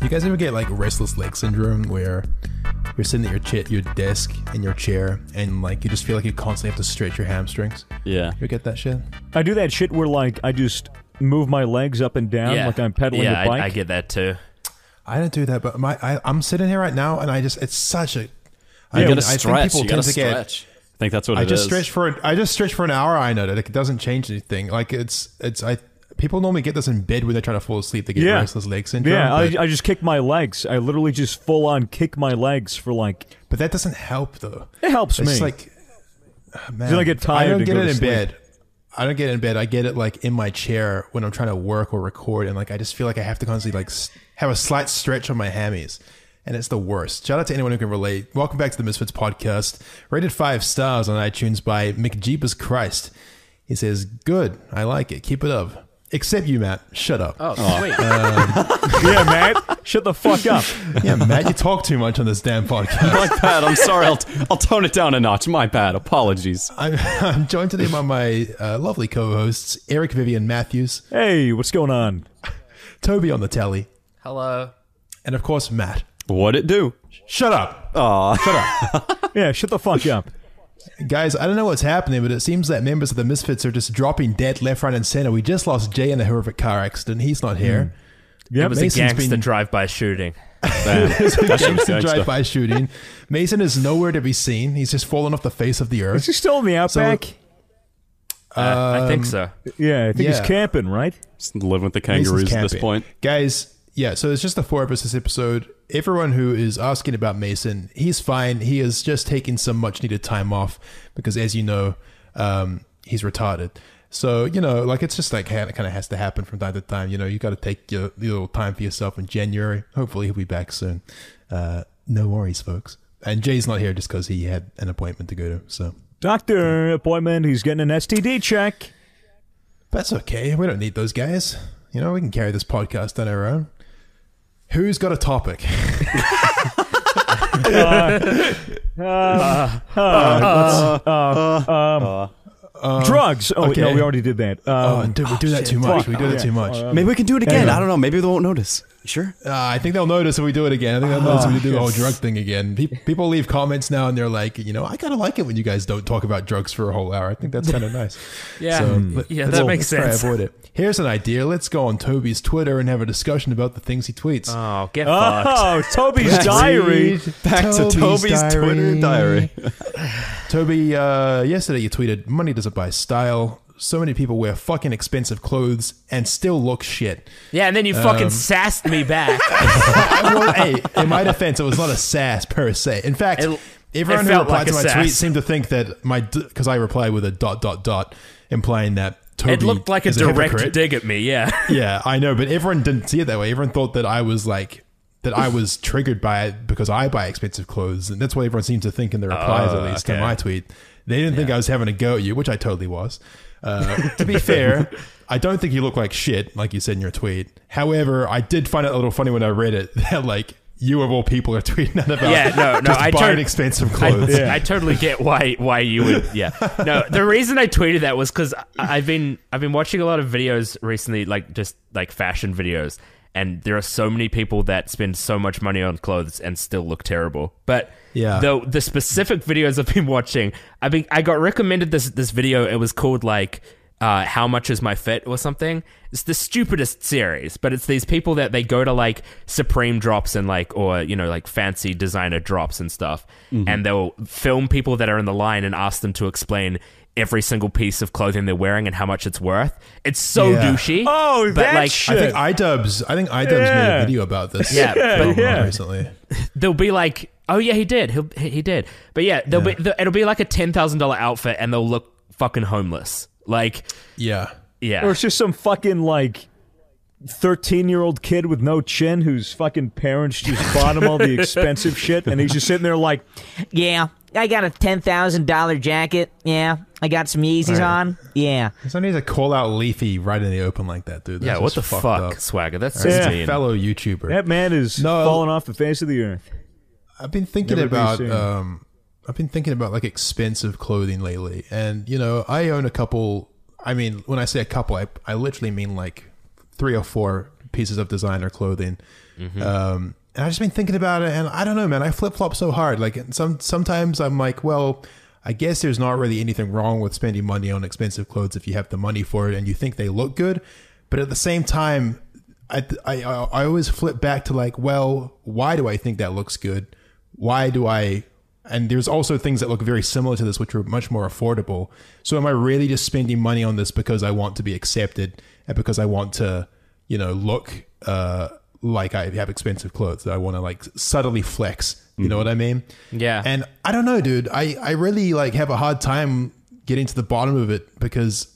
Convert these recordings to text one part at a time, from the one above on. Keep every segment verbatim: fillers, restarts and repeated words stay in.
you guys ever get like restless leg syndrome where you're sitting at your cha- your desk in your chair and like you just feel like you constantly have to stretch your hamstrings? Yeah. You get that shit? I do that shit where like I just move my legs up and down Yeah. like I'm pedaling yeah, a bike. I, I get that too. I don't do that, but my I, I'm sitting here right now and I just it's such a. I, You mean, gotta I stretch. think people You gotta tend to get. stretch. I think that's what I it just is. stretch for an, I just stretch for an hour. I know that it doesn't change anything. Like it's it's I people normally get this in bed when they're trying to fall asleep. They get Yeah. restless leg syndrome. yeah, but, I, I just kick my legs. I literally just full on kick my legs for like. but that doesn't help though. It helps It's me. like, ah, man, Then I get tired I don't and get go it to in sleep. bed. I don't get it in bed. I get it like in my chair when I'm trying to work or record, and like I just feel like I have to constantly like s- have a slight stretch on my hammies, and it's the worst. Shout out to anyone who can relate. Welcome back to the Misfits podcast, rated five stars on iTunes by McJeepers Christ. He says, "Good, I like it. Keep it up." Except you, Matt. Shut up. Oh, sweet. yeah, Matt, shut the fuck up. Yeah, Matt, you talk too much on this damn podcast. My bad. I'm sorry. I'll, I'll tone it down a notch. My bad. Apologies. I'm, I'm joined today by my uh, lovely co-hosts, Eric Vivian Matthews, Hey, what's going on? Toby on the telly, Hello. and of course, Matt. What'd it do? Shut up. Aw. Shut up. Yeah, shut the fuck up. Guys, I don't know what's happening, but it seems that members of the Misfits are just dropping dead left, right, and center. We just lost Jay in a horrific car accident. He's not here. Yep. It was Mason's a gangster been- drive-by shooting. Damn. It's a That shit was gangster gangsta. drive-by shooting. Mason is nowhere to be seen. He's just fallen off the face of the Is earth. he still in the outback? Uh, I think so. yeah, I think yeah. he's camping, right? Just living with the Mason's kangaroos at this camping. point. Guys, yeah, so it's just the four of us this episode. Everyone who is asking about Mason, he's fine. He is just taking some much needed time off because, as you know, um, he's retarded. So, you know, like it's just like it kind of has to happen from time to time. You know, you got to take your, your little time for yourself in January. Hopefully he'll be back soon. Uh, no worries, folks. And Jay's not here just because he had an appointment to go to. So Doctor appointment. He's getting an S T D check. that's okay. We don't need those guys. You know, we can carry this podcast on our own. Who's got a topic? Drugs. Oh, okay. no, we already did that. Oh, Um, dude, we do that too much. We do that too much. Maybe we can do it again. Yeah. I don't know. Maybe they won't notice. You sure? Uh, I think they'll notice if we do it again. I think they'll notice if we do the whole drug thing again. Pe- people leave comments now and they're like, you know, I kind of like it when you guys don't talk about drugs for a whole hour. I think that's kind of nice. Yeah. So, Mm. let- Yeah, let's- that makes let's try sense. Avoid it. Here's an idea. Let's go on Toby's Twitter and have a discussion about the things he tweets. Oh, get fucked. oh, Toby's diary. Back to Toby's Twitter diary. Toby, uh, yesterday you tweeted, money doesn't buy style. So many people wear fucking expensive clothes and still look shit. Yeah, and then you fucking sassed me back. Well, hey, in my defense, it was not a sass per se. In fact, It- everyone it who felt replied like to a my sass. tweet seemed to think that my because I replied with a dot dot dot, implying that Toby It looked like a is direct hypocrite. dig at me, yeah. Yeah, I know, but everyone didn't see it that way. Everyone thought that I was like that I was triggered by it because I buy expensive clothes, and that's what everyone seems to think in the replies, Oh, at least okay. to my tweet. They didn't think I was having a go at you, which I totally was. Uh, to be fair, I don't think you look like shit, like you said in your tweet. However, I did find it a little funny when I read it that like you of all people are tweeting out about Yeah, no, no, just I buying turned- expensive I, clothes. I totally get why why you would. Yeah, no. The reason I tweeted that was because I've been I've been watching a lot of videos recently, like just like fashion videos, and there are so many people that spend so much money on clothes and still look terrible. But Yeah. the the specific videos I've been watching, I been I got recommended this this video. It was called like. Uh, how much is my fit or something? It's the stupidest series, but it's these people that they go to like Supreme drops and like, or, you know, like fancy designer drops and stuff. Mm-hmm. And they'll film people that are in the line and ask them to explain every single piece of clothing they're wearing and how much it's worth. It's so Yeah. douchey. Oh, but that like, shit. I think iDubbbz, I think iDubbbz made Yeah. a video about this. Yeah, film yeah. recently. they'll be like, oh yeah, he did. He'll, he he did. But yeah, they'll Yeah. be, it'll be like a ten thousand dollars outfit and they'll look fucking homeless. Like, Yeah. yeah. Or it's just some fucking like thirteen-year-old kid with no chin whose fucking parents just bought him all the expensive shit, and he's just sitting there like, Yeah, I got a ten thousand dollar jacket. Yeah, I got some Yeezys Right. on. Yeah. Somebody needs to call out Leafy right in the open like that, dude. yeah, That's what the just fucked fuck, up. Swagger? That's He's just a mean. fellow YouTuber. that man is No. falling off the face of the earth. I've been thinking Never to be about seen. um I've been thinking about like expensive clothing lately. And you know, I own a couple I mean, when I say a couple, I I literally mean like three or four pieces of designer clothing. Mm-hmm. Um, and I've just been thinking about it, and I don't know, man. I flip flop so hard. Like some sometimes I'm like, well, I guess there's not really anything wrong with spending money on expensive clothes if you have the money for it and you think they look good. But at the same time, I I I always flip back to like, well, why do I think that looks good? Why do I? And there's also things that look very similar to this, which are much more affordable. So am I really just spending money on this because I want to be accepted and because I want to, you know, look uh, like I have expensive clothes that I want to like subtly flex? You mm. know what I mean? Yeah. And I don't know, dude. I, I really like have a hard time getting to the bottom of it because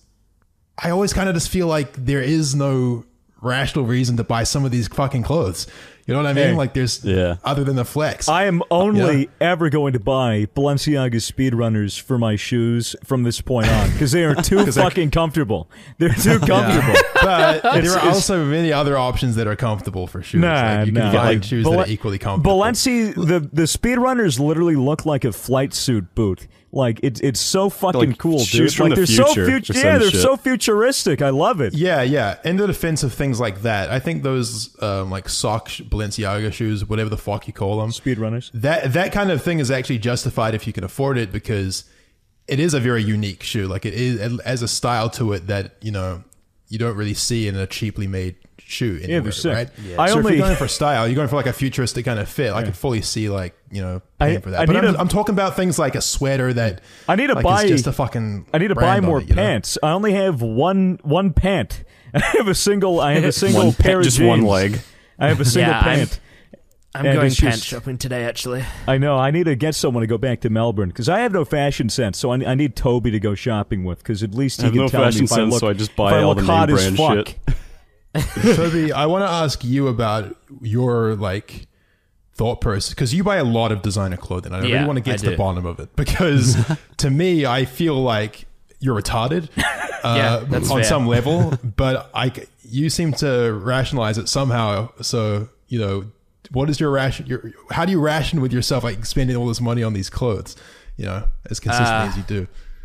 I always kind of just feel like there is no rational reason to buy some of these fucking clothes. You know what I mean? Hey, like there's yeah. other than the flex. I am only Yeah. ever going to buy Balenciaga Speedrunners for my shoes from this point on because they are too fucking comfortable. They're too comfortable. But there are also many other options that are comfortable for shoes. Nah, like you can nah. find Like, shoes Bal- that are equally comfortable. Balenci, the the Speedrunners literally look like a flight suit boot. Like it's it's so fucking Like cool, dude. shoes from like the they're so future future. or Yeah, some they're shit. so futuristic. I love it. Yeah, yeah. In the defense of things like that, I think those um, like sock sh- Balenciaga shoes, whatever the fuck you call them, Speedrunners. that that kind of thing is actually justified if you can afford it because it is a very unique shoe. Like it is it has a style to it that you know you don't really see in a cheaply made shoe anywhere, they're sick. right? I so if only- you're going for style, you're going for like a futuristic kind of fit. I can fully see like you know paying I- for that. I But need I'm, a- I'm talking about things like a sweater that I need to like, buy is just a fucking. I need to buy brand on more it, you know? pants. I only have one one pant. I have a single. I have a single One pair pa- of just jeans. one leg. I have a single Yeah, I'm- pant. I'm And going it's pant just- shopping today, actually. I know. I need to get someone to go back to Melbourne because I have no fashion sense. So I, I need Toby to go shopping with because at least I he have can no tell fashion me if I sense, look, so I just if buy I all look the hot name as brand fuck. shit. Toby, I want to ask you about your like thought process because you buy a lot of designer clothing. And I Yeah, really want to get I to the do. bottom of it because to me, I feel like you're retarded uh, Yeah, that's on fair. some level, but I you seem to rationalize it somehow. So you know, what is your ration? Your, how do you ration with yourself like spending all this money on these clothes? You know, as consistently Uh, as you do.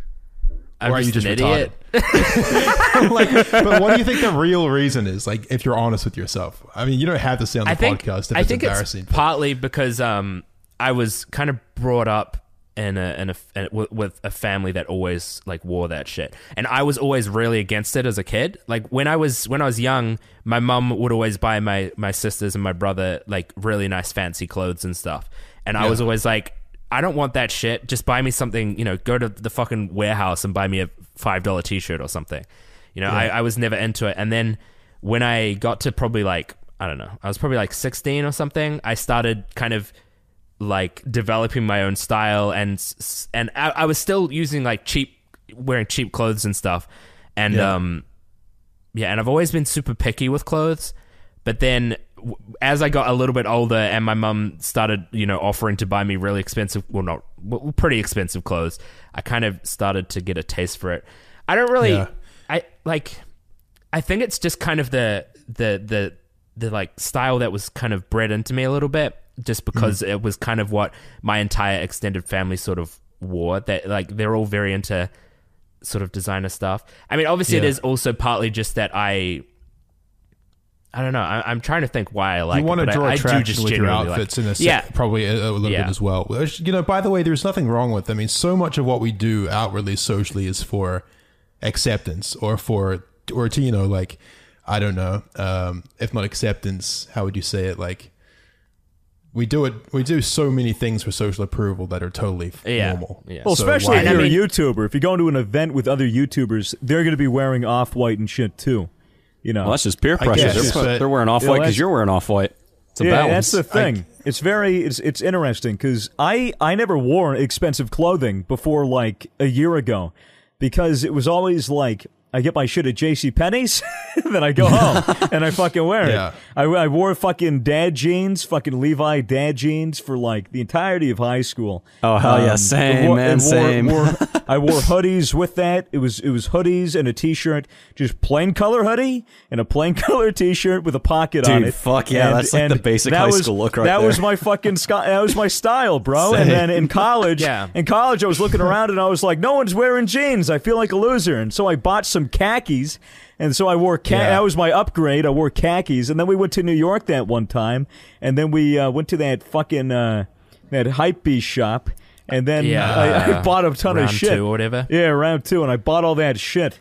I'm Or are you just just an retarded? idiot. like, but what do you think the real reason is? Like, if you're honest with yourself, I mean, you don't have to say on the I think podcast if I it's think embarrassing. it's but- partly because um I was kind of brought up in a in a in, with, with a family that always like wore that shit, and I was always really against it as a kid. Like when I was when I was young, my mum would always buy my my sisters and my brother like really nice fancy clothes and stuff, and I Yeah. was always like, I don't want that shit. Just buy me something, you know, go to the fucking warehouse and buy me a five dollar t-shirt or something. You know, Yeah. I, I was never into it. And then when I got to probably like, I don't know, I was probably like sixteen or something, I started kind of like developing my own style and s- and I, I was still using like cheap, wearing cheap clothes and stuff. And Yeah. um, yeah, and I've always been super picky with clothes. But then w- as I got a little bit older and my mum started, you know, offering to buy me really expensive, well, not, well, pretty expensive clothes, I kind of started to get a taste for it. I don't really, Yeah. I like, I think it's just kind of the, the, the, the like style that was kind of bred into me a little bit, just because it was kind of what my entire extended family sort of wore. That like, they're all very into sort of designer stuff. I mean, obviously it Yeah. is also partly just that I, I don't know. I, I'm trying to think why I like you want it. to but draw I, I do attraction just with your genuinely like outfits in a se- Yeah. probably a, a little Yeah. bit as well. Which, you know, by the way, there's nothing wrong with. I mean, so much of what we do outwardly, socially, is for acceptance or for or to you know, like I don't know, um, if not acceptance, how would you say it? Like we do it. We do so many things for social approval that are totally f- Yeah. normal. Yeah. Well, So especially why- if I you're mean- a YouTuber. If you go to an event with other YouTubers, they're going to be wearing off-white and shit too. You know, Well, that's just peer I pressure. guess, They're, but- they're wearing off Yeah, white because that's- you're wearing off white. It's a yeah, balance. that's the thing. it's very it's it's interesting because I I never wore expensive clothing before like a year ago because it was always like I get my shit at JCPenney's, then I go home and I fucking wear Yeah. it. I, I wore fucking dad jeans, fucking Levi dad jeans for like the entirety of high school. Oh, hell yeah. Same, I wore- man, I wore- same. wore- I wore hoodies with that. It was it was hoodies and a t-shirt, just plain color hoodie and a plain color t-shirt with a pocket on Dude, it. fuck yeah, that's like the basic that high was- school look right That there. was my fucking sky, that was my style, bro. And then in college, Yeah. in college, I was looking around and I was like, no one's wearing jeans. I feel like a loser, and so I bought some some khakis, and so I wore khaki. Yeah. That was my upgrade. I wore khakis, and then we went to New York that one time, and then we uh, went to that fucking uh, that hypebeast shop, and then Yeah. I, I bought a ton Round of shit. two or whatever. Yeah, round two, and I bought all that shit.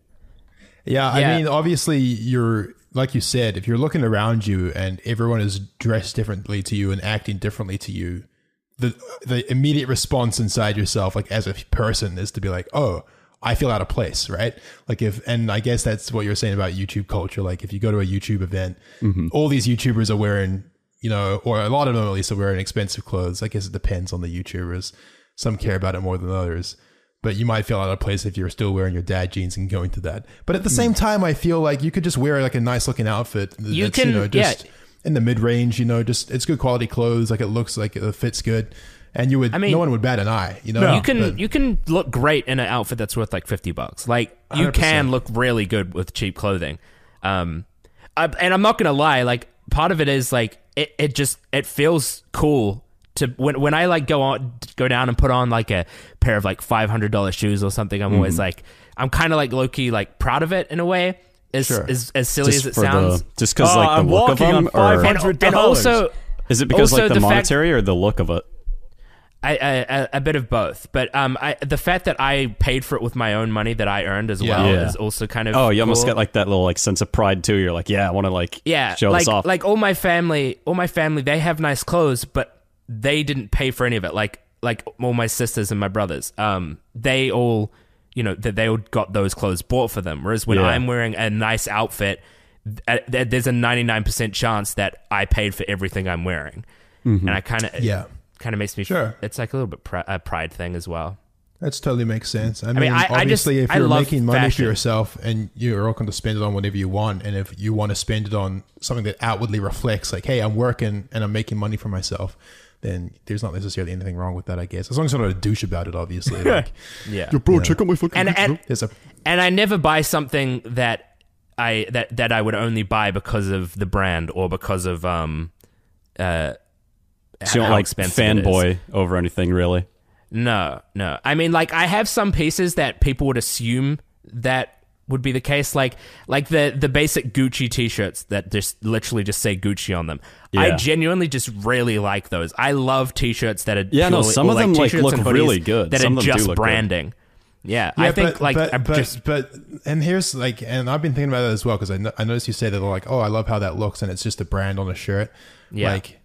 Yeah, Yeah. I mean, obviously, you're like you said, if you're looking around you and everyone is dressed differently to you and acting differently to you, the the immediate response inside yourself, like as a person, is to be like, oh, I feel out of place, right? Like if, and I guess that's what you're saying about YouTube culture. Like if you go to a YouTube event, Mm-hmm. all these YouTubers are wearing, you know, or a lot of them at least are wearing expensive clothes. I guess it depends on the YouTubers. Some care about it more than others. But you might feel out of place if you're still wearing your dad jeans and going to that. But at the same time, I feel like you could just wear like a nice looking outfit. You that's, can- you know, just yeah. in the mid range. You know, just it's good quality clothes. Like it looks like it fits good, and you would. I mean- no one would bat an eye. You know, You can But- you can look great in an outfit that's worth like fifty bucks. Like you one hundred percent. can look really good with cheap clothing. Um, I, and I'm not gonna lie. Like part of it is like it, it just it feels cool to when when I like go on go down and put on like a pair of like five hundred dollar shoes or something. I'm always like I'm kind of like low key like proud of it in a way. As Sure. as, as silly Just as it for sounds. the just because Oh, like the I'm look of walking on them, or five and, hundred and also is it because also like the, the fact- monetary or the look of it? I, I, a, a bit of both, but um, I, the fact that I paid for it with my own money that I earned as Yeah. well Yeah. is also kind of Oh, you almost cool. get like that little like sense of pride too. You're like, yeah, I want to like yeah, show like this off. like all my family, all my family, they have nice clothes, but they didn't pay for any of it. Like like all my sisters and my brothers, um, they all, you know, that they all got those clothes bought for them. Whereas when Yeah. I'm wearing a nice outfit, th- th- there's a ninety-nine percent chance that I paid for everything I'm wearing, and I kind of Yeah. kind of makes me Sure. It's like a little bit pri- a pride thing as well. That totally makes sense. I mean, mean, I- I obviously, just- if I you're love making money fashion. for yourself and you're welcome to spend it on whatever you want, and if you want to spend it on something that outwardly reflects, like, hey, I'm working and I'm making money for myself, then there's not necessarily anything wrong with that, I guess. As long as you're not a douche about it, obviously. Like, Yeah. bro, check out my fucking And and there's a and I never buy something that I that that I would only buy because of the brand or because of um uh So you don't how like expensive it is. fanboy over anything really. No, no. I mean, like I have some pieces that people would assume that would be the case, like like the the basic Gucci t-shirts that just literally just say Gucci on them. I Yeah. genuinely just really like those. I love t-shirts that are Yeah, no, purely- some or, of them, like, t-shirts look and hoodies really good. That Some are of them do just look good. branding. Yeah, Yeah, I think but, like but, I'm but, just but and here's like, and I've been thinking about that as well because I, no, I noticed you say that like, oh, I love how that looks, and it's just a brand on a shirt. Yeah. Like,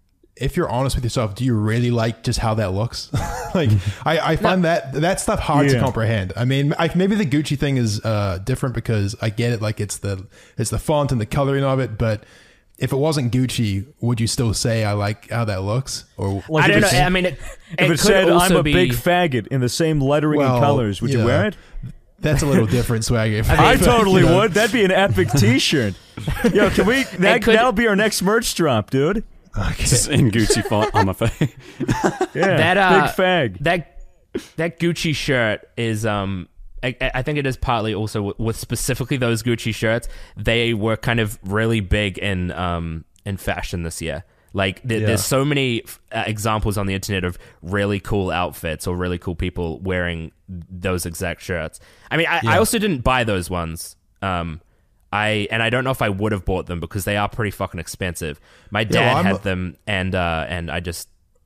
if you're honest with yourself, do you really like just how that looks? Like, I, I find that that stuff hard to Yeah. comprehend. I mean, I, maybe the Gucci thing is uh, different because I get it, like it's the it's the font and the coloring of it, but. If it wasn't Gucci, would you still say I like how that looks? Or Like I if don't know. it's- I mean, it, If it it, could said "I'm also a be, big faggot" in the same lettering Well, and colors, would you yeah. wear it? that's a little different swagger. I But, totally you know, would. That'd be an epic T-shirt. Yo, can we? That, could- that'll be our next merch drop, dude. Just in Gucci font on my face. Yeah, That, uh, big fag. that that Gucci shirt is um I, I think it is partly also with, with specifically those Gucci shirts. They were kind of really big in um in fashion this year. Like there, Yeah. there's so many uh, examples on the internet of really cool outfits or really cool people wearing those exact shirts. I mean, I, I Yeah. also didn't buy those ones. Um, I and I don't know if I would have bought them because they are pretty fucking expensive. My dad well, I'm had a- them, and uh, and I just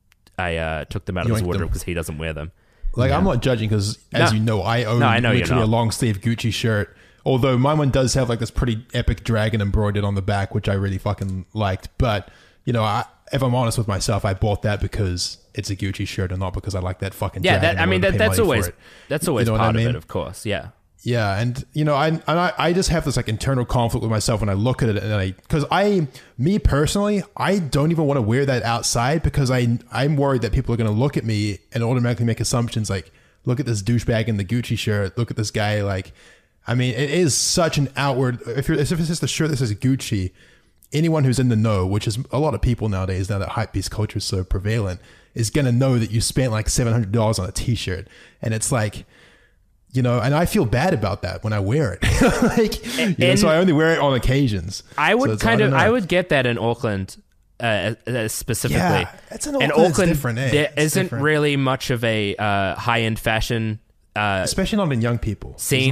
I uh, took them out of his Yoinked wardrobe them. because he doesn't wear them. Like, I'm not judging because, as No. you know, I own No, I know you're literally a not. long sleeve Gucci shirt. Although my one does have like this pretty epic dragon embroidered on the back, which I really fucking liked. But, you know, I, if I'm honest with myself, I bought that because it's a Gucci shirt and not because I like that fucking Yeah, dragon. that, I and mean wanted to that, pay that's money for always it. that's always You know what part I of mean? it, of course. Yeah. Yeah, and you know, I and I, I just have this like internal conflict with myself when I look at it, and I because I, me personally, I don't even want to wear that outside because I I'm worried that people are going to look at me and automatically make assumptions like, look at this douchebag in the Gucci shirt, look at this guy. Like, I mean, it is such an outward. If you're if it's just a shirt that says Gucci, anyone who's in the know, which is a lot of people nowadays, now that hypebeast culture is so prevalent, is going to know that you spent like seven hundred dollars on a T-shirt, and it's like. You know, and I feel bad about that when I wear it. like, you know, And- so I only wear it on occasions. I So would it's- kind don't of know. I would get that in Auckland uh, uh, specifically. Yeah, it's in in Auckland, it's Auckland, different, eh? there It's isn't different. really much of a uh, high end fashion uh, especially not in young people. There's scene. not-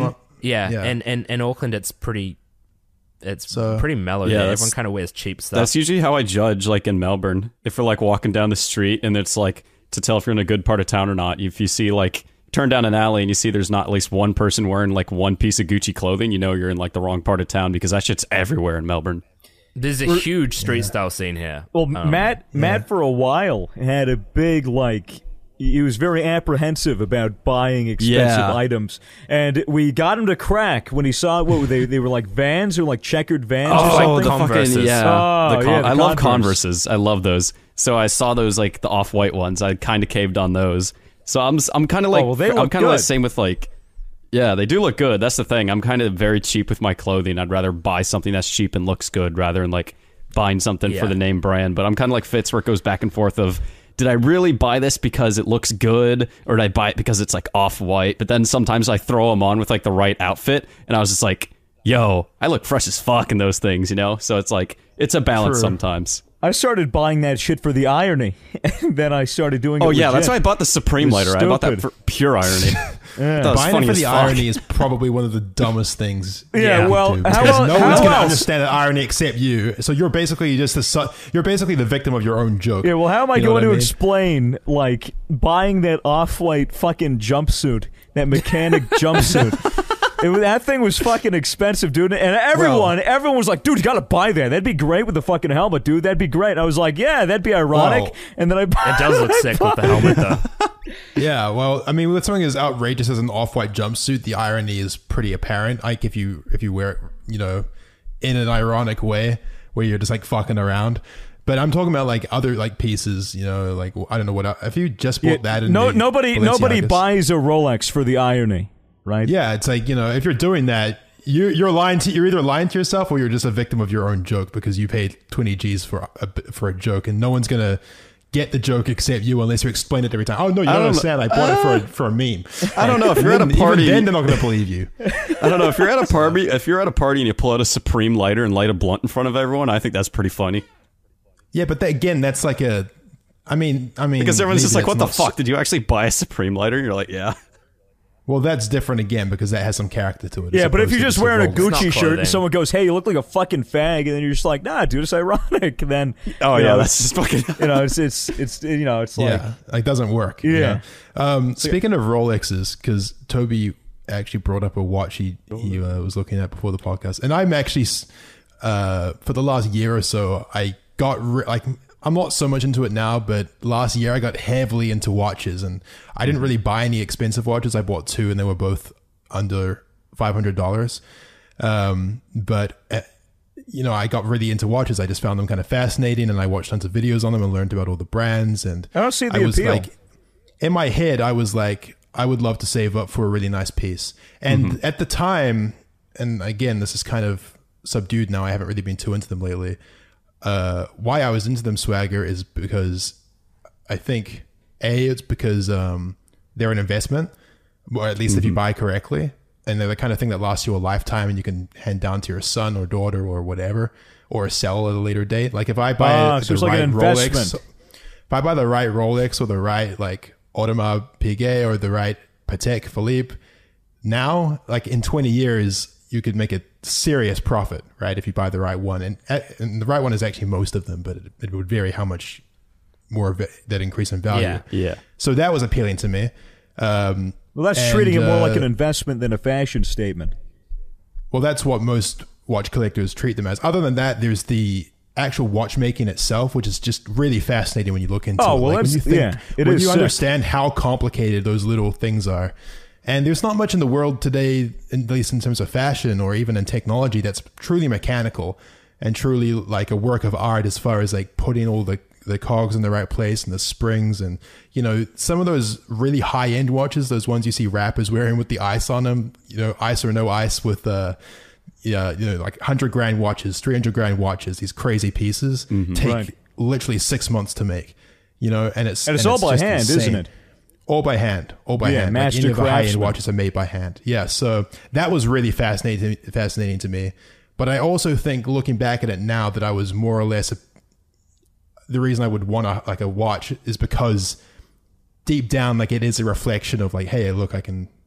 Yeah, Yeah. and and in Auckland, it's pretty. It's So- pretty mellow. Yeah, there. that's- Everyone kind of wears cheap stuff. That's usually how I judge, like in Melbourne. If we're like walking down the street and it's like to tell if you're in a good part of town or not. If you see like turn down an alley and you see there's not at least one person wearing like one piece of Gucci clothing, you know you're in like the wrong part of town because that shit's everywhere in Melbourne. There's a huge street style scene here. Well, Um, Matt, Matt for a while had a big like. He was very apprehensive about buying expensive Yeah. items, and we got him to crack when he saw what were they? They were like Vans or like checkered Vans. or Oh, something. the Converses. yeah, Oh, the con- yeah, the I love Converse. Converses. I love those. So I saw those like the off-white ones. I kind of caved on those. So I'm I'm kind of like Oh, well, they I'm look kind of like good. same with like yeah, they do look good. That's the thing. I'm kind of very cheap with my clothing. I'd rather buy something that's cheap and looks good rather than like buying something Yeah. for the name brand. But I'm kind of like Fitz, where it goes back and forth of, did I really buy this because it looks good, or did I buy it because it's like off-white? But then sometimes I throw them on with like the right outfit, and I was just like, yo, I look fresh as fuck in those things, you know? So it's like, it's a balance True. sometimes. I started buying that shit for the irony, and then I started doing it. Oh yeah, legit. that's why I bought the Supreme It's lighter. I bought that stupid. for pure irony. That was Buying funny it for as the fuck. irony is probably one of the dumbest things. Yeah, you can well, do, how because el- no how one's going to else? understand the irony except you. So you're basically just the su- you're basically the victim of your own joke. Yeah, well, how am I You know going what to I mean? explain, like, buying that off-white fucking jumpsuit, that mechanic jumpsuit? It, was- that thing was fucking expensive, dude. And everyone, Well- everyone was like, dude, you got to buy that. That'd be great with the fucking helmet, dude. That'd be great. And I was like, yeah, that'd be ironic. Well, and then I It does look I sick with bought the helmet, though. Yeah, well, I mean, with something as outrageous as an off-white jumpsuit, the irony is pretty apparent. Like if you if you wear it, you know, in an ironic way where you're just like fucking around. But I'm talking about like other like pieces, you know, like I don't know what if you just bought Yeah, that. In no, the nobody, nobody Balenciagas. buys a Rolex for the irony, right? Yeah, it's like, you know, if you're doing that, you you're lying to you're either lying to yourself or you're just a victim of your own joke because you paid twenty G's for a for a joke and no one's gonna get the joke except you unless you explain it every time. Oh no, you don't don't- understand. I bought it for a, for a meme. I don't know if And you're at a then- party. Even then, they're not gonna believe you. I don't know if you're at a party. If you're at a party and you pull out a Supreme lighter and light a blunt in front of everyone, I think that's pretty funny. Yeah, but that, again, that's like a. I mean, I mean, Because everyone's just maybe like, "What the that's not fuck? Did you actually buy a Supreme lighter?" And you're like, "Yeah." Well, that's different again because that has some character to it. Yeah, as but if opposed you're to just a wearing a Rolex. not Gucci shirt clothing. and someone goes, "Hey, you look like a fucking fag," and then you're just like, "Nah, dude, it's ironic." Then, Oh you yeah, know, that's just fucking. you know, it's it's it's you know, it's like Yeah, like doesn't work. you Yeah. know? Um, speaking of Rolexes, because Toby actually brought up a watch he he uh, was looking at before the podcast, and I'm actually s- uh, for the last year or so, I got re- like I'm not so much into it now, but last year I got heavily into watches, and I didn't really buy any expensive watches. I bought two, and they were both under five hundred dollars. Um, but uh, you know, I got really into watches. I just found them kind of fascinating, and I watched tons of videos on them and learned about all the brands. And I don't see the I was appeal. like, in my head, I was like, I would love to save up for a really nice piece. And at the time, and again, this is kind of subdued now. I haven't really been too into them lately. Uh, why I was into them, Swagger, is because I think a it's because um, they're an investment, or at least if you buy correctly, and they're the kind of thing that lasts you a lifetime, and you can hand down to your son or daughter or whatever, or sell at a later date. Like if I buy Ah, the so it's like right an Rolex, investment. if I buy the right Rolex or the right like Audemars Piguet or the right Patek Philippe, now like in twenty years you could make a serious profit, right? If you buy the right one, and, and the right one is actually most of them, but it, it would vary how much more of it, that increase in value. Yeah. Yeah. So that was appealing to me. Um, well, that's and, treating it more like uh, an investment than a fashion statement. Well, that's what most watch collectors treat them as. Other than that, there's the actual watchmaking itself, which is just really fascinating when you look into Oh, it. well, Like, when that's- you think, yeah, it when is you sick. understand how complicated those little things are. And there's not much in the world today, at least in terms of fashion or even in technology, that's truly mechanical and truly like a work of art as far as like putting all the the cogs in the right place and the springs. And you know, some of those really high end watches, those ones you see rappers wearing with the ice on them, you know, ice or no ice, with uh yeah, you know, like one hundred grand watches, three hundred grand watches, these crazy pieces take Right. literally six months to make, you know, and it's And it's all by just hand, insane. isn't it? All by hand, all by Yeah, hand. master any of the high end craftsman. watches are made by hand. Yeah, so that was really fascinating, fascinating to me. But I also think, looking back at it now, that I was more or less a, the reason I would want a, like a watch is because deep down, like it is a reflection of like, hey, look, I can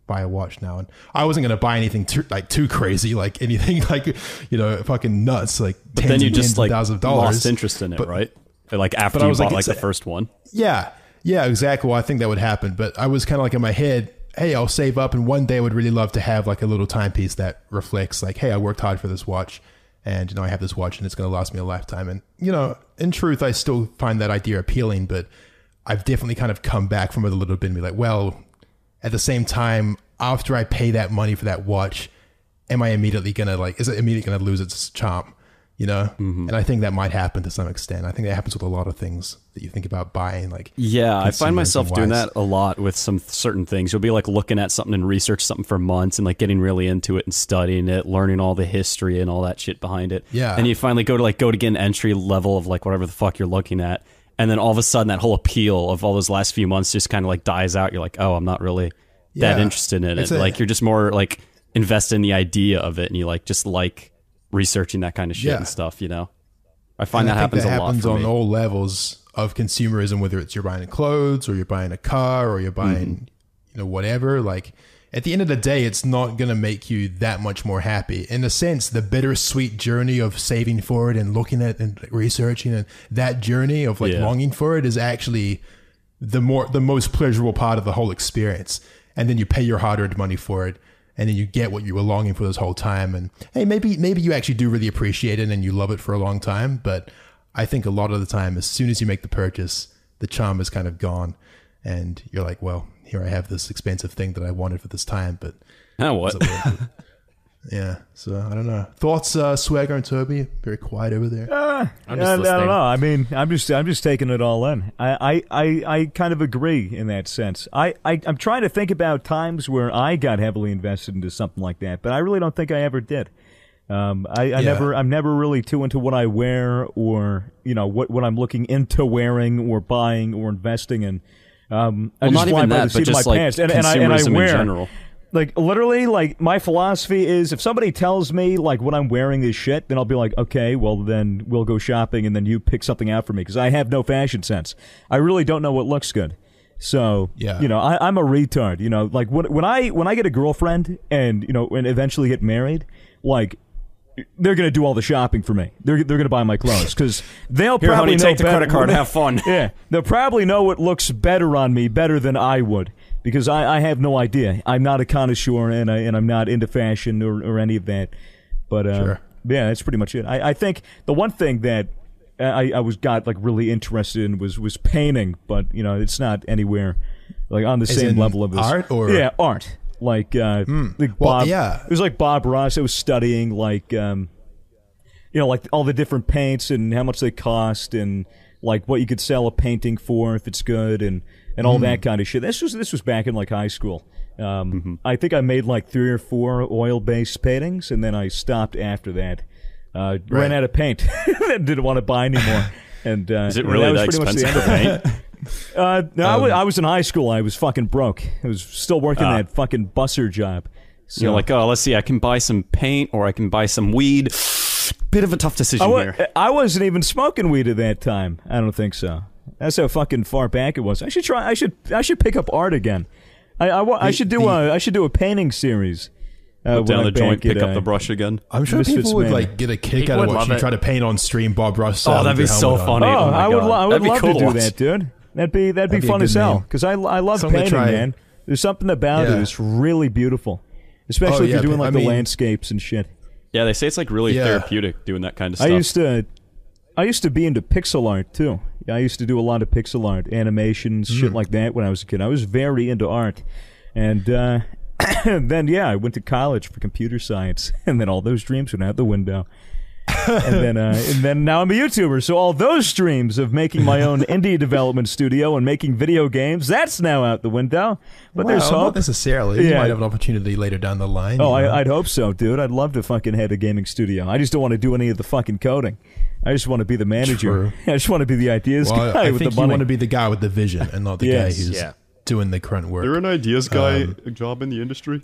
buy a watch now. And I wasn't going to buy anything too, like too crazy, like anything like, you know, fucking nuts, like But tens then you and just tens like of thousands of dollars. lost interest in it, But- right? Like after but I you was bought like, like, it's the a- first one. Yeah. Yeah, exactly. Well, I think that would happen. But I was kind of like in my head, hey, I'll save up. And one day I would really love to have like a little timepiece that reflects like, hey, I worked hard for this watch. And, you know, I have this watch and it's going to last me a lifetime. And, you know, in truth, I still find that idea appealing. But I've definitely kind of come back from it a little bit and be like, well, at the same time, after I pay that money for that watch, am I immediately going to like, is it immediately going to lose its charm? You know, mm-hmm. And I think that might happen to some extent. I think that happens with a lot of things that you think about buying. Like, yeah, I find myself doing wise. that a lot with some certain things. You'll be like looking at something and research something for months and like getting really into it and studying it, learning all the history and all that shit behind it. Yeah. And you finally go to like go to get an entry level of like whatever the fuck you're looking at. And then all of a sudden that whole appeal of all those last few months just kind of like dies out. You're like, oh, I'm not really that Yeah. interested in it. It's a- like you're just more like invested in the idea of it and you like just like researching that kind of shit Yeah. and stuff, you know? I find And that I think happens that a lot happens for on me. all levels of consumerism, whether it's you're buying clothes or you're buying a car or you're buying, Mm-hmm. you know, whatever. Like at the end of the day, it's not going to make you that much more happy. In a sense, the bittersweet journey of saving for it and looking at it and researching and that journey of like Yeah. longing for it is actually the more, the most pleasurable part of the whole experience. And then you pay your hard earned money for it. And then you get what you were longing for this whole time. And hey, maybe maybe you actually do really appreciate it and you love it for a long time. But I think a lot of the time, as soon as you make the purchase, the charm is kind of gone. And you're like, well, here I have this expensive thing that I wanted for this time. But Oh, what? is it worth it? Yeah. So I don't know. Thoughts, uh, Swagger and Toby? Very quiet over there. Uh, I'm just I, I listening. don't know. I mean, I'm just I'm just taking it all in. I, I, I, I kind of agree in that sense. I, I I'm trying to think about times where I got heavily invested into something like that, but I really don't think I ever did. Um, I, I Yeah. never I'm never really too into what I wear or you know what what I'm looking into wearing or buying or investing in. Um, I Well, just not fly even by that, the seat but of my just like pants, and, and I and I consumerism in wear. general. Like, literally, like, my philosophy is if somebody tells me, like, what I'm wearing is shit, then I'll be like, okay, well, then we'll go shopping and then you pick something out for me because I have no fashion sense. I really don't know what looks good. So, Yeah. you know, I, I'm a retard. You know, like, when, when I when I get a girlfriend and, you know, and eventually get married, like, they're going to do all the shopping for me. They're they're going to buy my clothes because they'll Here, probably honey, know take the better- credit card. Have fun. Yeah, they'll probably know what looks better on me better than I would because I, I have no idea. I'm not a connoisseur and I and I'm not into fashion or, or any of that. But uh, Sure. yeah, that's pretty much it. I, I think the one thing that I, I was got like really interested in was was painting, but you know it's not anywhere like on the As same in level of this. art or- yeah, art. Like uh, like Well, Bob. yeah. It was like Bob Ross. I was studying like. Um, You know, like all the different paints and how much they cost, and like what you could sell a painting for if it's good, and, and all that kind of shit. This was this was back in like high school. Um, Mm-hmm. I think I made like three or four oil-based paintings, and then I stopped after that. Uh, Right. Ran out of paint, didn't want to buy anymore. And uh, Is it and really that that was pretty much the expensive end to of it. paint? Uh, no, I, Um, was, I was in high school. I was fucking broke. I was still working Ah. that fucking busser job. So You're like, oh, let's see, I can buy some paint or I can buy some weed. Bit of a tough decision I, wa- here. I wasn't even smoking weed at that time. I don't think so. That's how fucking far back it was. I should try. I should. I should pick up art again. I. I, wa- I The- should do the- a. I should do a painting series. Uh, Put down when the I'm joint, back pick at, up the uh, brush again. I'm sure Misfits people would Manor. like get a kick People out of would watching love you try it. to paint on stream Bob Ross. Oh, style that'd with be your so helmet on. funny. Oh, Oh my I would. God. Lo- I would That'd be love cool to to do watch. that, dude. That'd be. That'd be That'd be a fun good as hell. name. Because I. I love Something to painting, try. man. There's something about it. Yeah. It's really beautiful, especially Oh, if you're yeah, doing pa- like I the mean- landscapes and shit. Yeah, they say it's like really Yeah. therapeutic doing that kind of I stuff. used to, I used to be into pixel art too. I used to do a lot of pixel art, animations, shit like that when I was a kid. I was very into art, and uh, then yeah, I went to college for computer science, and then all those dreams went out the window. and then, uh, and then now I'm a YouTuber. So all those dreams of making my own indie development studio and making video games—that's now out the window. But Well, there's not hope. necessarily. You Yeah. might have an opportunity later down the line. Oh, you know? I, I'd hope so, dude. I'd love to fucking head a gaming studio. I just don't want to do any of the fucking coding. I just want to be the manager. True. I just want to be the ideas Well, guy I with think the you money. want to be the guy with the vision and not the guy Yes. who's Yeah. doing the grunt work. an ideas guy Um, job in the industry?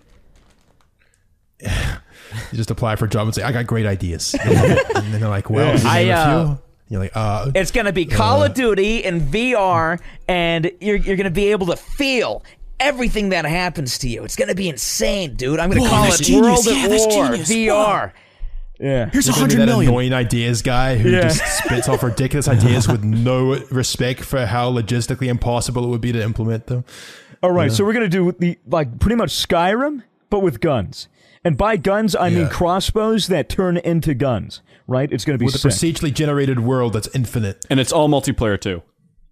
You just apply for a job and say, "I got great ideas," and then they're like, "Well, Yeah. you I, name a uh, few?" You're like, "Uh, It's going to be Call of Duty in V R, and you're, you're going to be able to feel everything that happens to you. It's gonna be insane, dude. I'm gonna call that's it genius. World at Yeah, that's War genius. V R. Yeah. Here's a You're gonna be hundred that million. annoying ideas guy who Yeah. just spits off ridiculous ideas with no respect for how logistically impossible it would be to implement them. All right, so we're gonna do the like pretty much Skyrim, but with guns. And by guns, I mean Yeah. crossbows that turn into guns. Right? It's gonna be With a sick. procedurally generated world that's infinite. And it's all multiplayer too.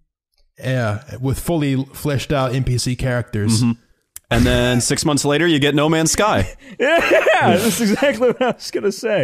Yeah, with fully fleshed out N P C characters. Mm-hmm. And then six months later, you get No Man's Sky. Yeah, that's exactly what I was gonna say.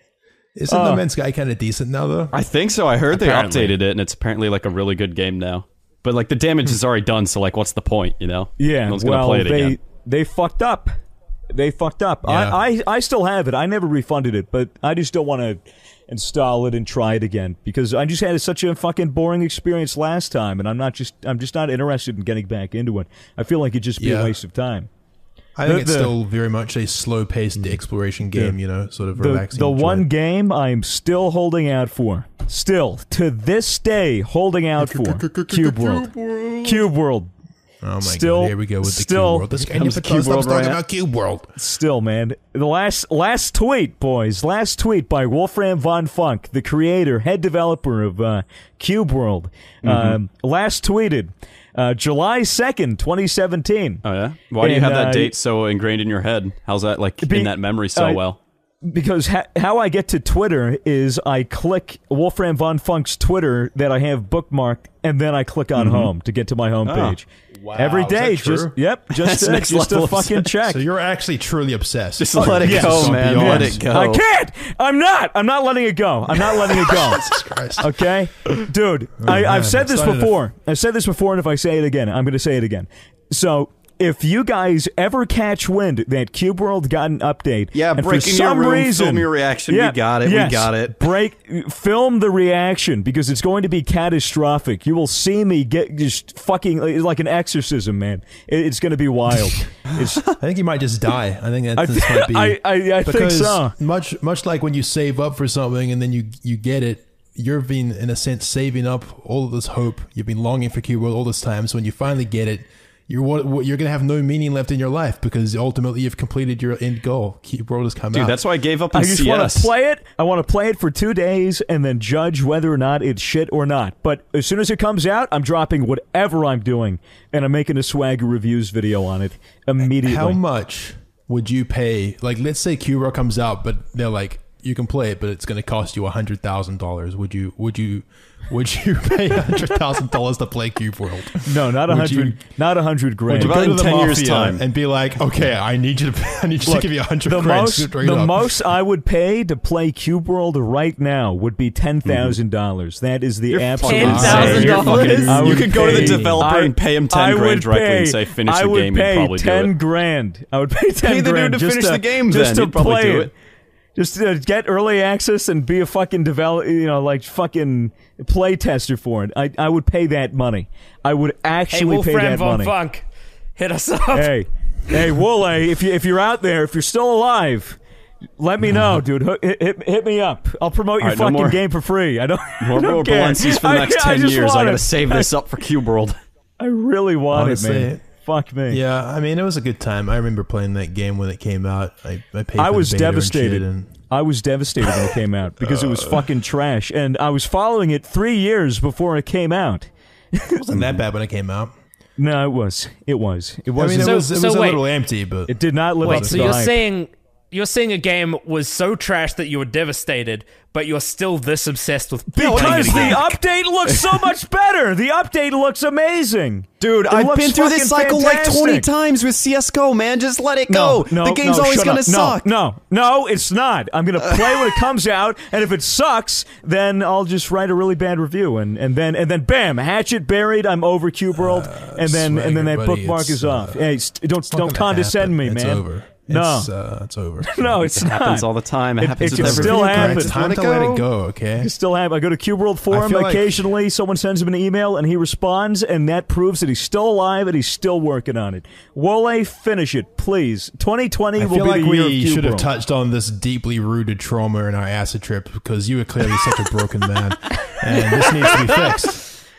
Isn't Uh, No Man's Sky kind of decent now, though? I think so. I heard Apparently. they updated it, and it's apparently like a really good game now. But like the damage is already done, so like, what's the point? You know? Yeah, No one's gonna well, play it they again. they fucked up. They fucked up. Yeah. I, I I still have it. I never refunded it, but I just don't want to install it and try it again because I just had such a fucking boring experience last time, and I'm not just I'm just not interested in getting back into it. I feel like it'd just be Yeah. a waste of time. I think The- it's the- still very much a slow-paced exploration game, you know, sort of The, relaxing. the enjoy one it. game I'm still holding out for, still to this day holding out for, Cube World. Cube World. Oh my still- god, here we go with the still- Cube World. This guy comes never the Cube stops World talking right about Cube World. Still, man, the last last tweet, boys, last tweet by Wolfram von Funk, the creator, head developer of uh, Cube World, Mm-hmm. um, last tweeted uh, July second, twenty seventeen. Oh yeah. Why do you And, have that uh, date so ingrained in your head? How's that like Be- in that memory so uh, well? Because ha- how I get to Twitter is I click Wolfram von Funk's Twitter that I have bookmarked, and then I click on home to get to my homepage. Wow, Every is day, that true? just yep, just That's to, next just to level fucking check. So you're actually truly obsessed. Just let it yes. go, Gone man. beyond. Let it go. I can't. I'm not. I'm not letting it go. I'm not letting it go. Jesus Christ. Okay, dude. I, man, I've said it's this not enough. before. I've said this before, and if I say it again, I'm going to say it again. So. If you guys ever catch wind that Cube World got an update, Yeah, and for breaking your some room, reason, film your reaction. We Yeah, got it, we yes, got it. Break, film the reaction because it's going to be catastrophic. You will see me get just fucking it's like an exorcism, man. It, it's going to be wild. It's, I think you might just die. I think that I, this might be. I, I, I think because so. much much like when you save up for something and then you you get it, you've been in a sense saving up all of this hope. You've been longing for Cube World all this time. So when you finally get it, you're what you're gonna have no meaning left in your life because ultimately you've completed your end goal. Cube World has come Dude, out. that's why I gave up on I just C want S. to play it. I want to play it for two days and then judge whether or not it's shit or not. But as soon as it comes out, I'm dropping whatever I'm doing and I'm making a Swagger Reviews video on it immediately. How much would you pay? Like, let's say Cube World comes out, but they're like, you can play it, but it's going to cost you a hundred thousand dollars. Would you? Would you? Would you pay a hundred thousand dollars to play Cube World? No, not a Would you- hundred. Not a hundred grand. Would you About go to in the ten years' mafia time. and be like, okay, I need you to, I need you Look, to give me a hundred the grand most, straight the up. most I would pay to play Cube World right now would be ten thousand dollars. That is the absolute. ten thousand You're fucking- I You would could go to the pay- developer I- and pay him I ten grand would directly pay- and say finish I the would game. pay He'd probably ten do it. grand. I would pay ten Pay the dude grand to just finish to, the game, just then. to He'd probably play do it. it. Just to get early access and be a fucking develop, you know, like fucking play tester for it. I I would pay that money. I would Hey, actually pay Wolfram that von money. Funk, hit us up. Hey, hey, Wooly, if you if you're out there, if you're still alive, let me know, dude. Hit, hit, hit me up. I'll promote your All right, no fucking more- game for free. I don't. More I don't more care. Balencis for the I- next I ten just years. want I gotta it. save this up for Cube World. I really want Honestly, it, man. Fuck me. Yeah, I mean, it was a good time. I remember playing that game when it came out. I, I paid. I for the was beta and devastated. shit and- I was devastated when it came out because it was fucking trash, and I was following it three years before it came out. It wasn't that bad when it came out. No, it was. It was. It I was. mean, it So- was, it so was a wait. little empty, but it did not live Wait, up to so the you're hype. saying you're saying a game was so trash that you were devastated, but you're still this obsessed with playing Because it the again? update looks so much better. The update looks amazing. Dude, It I've looks been through this fucking cycle like twenty fantastic. times with C S G O, man. Just let it No, go. no, the game's no, always shut gonna up. suck. No, no, no, it's not. I'm gonna play when it comes out, and if it sucks, then I'll just write a really bad review, and, and then and then bam, hatchet buried. I'm over Cube World, and then and then that Swagger, buddy, bookmark it's, is off. uh, Hey, st- don't it's not don't gonna condescend happen. me, It's man. over. No. It's, uh, it's over. No, it's It happens not. all the time. It, It- happens it with can every still video game. happen. It's Just time let to it let go. it go. Okay. I still have. I go to Cube World forum feel like- occasionally. Someone sends him an email, and he responds, and that proves that he's still alive and he's still working on it. Wole, finish it, please. twenty twenty I will feel be like the year of we Cube should have World. touched on this deeply rooted trauma in our acid trip because you were clearly such a broken man, and this needs to be fixed.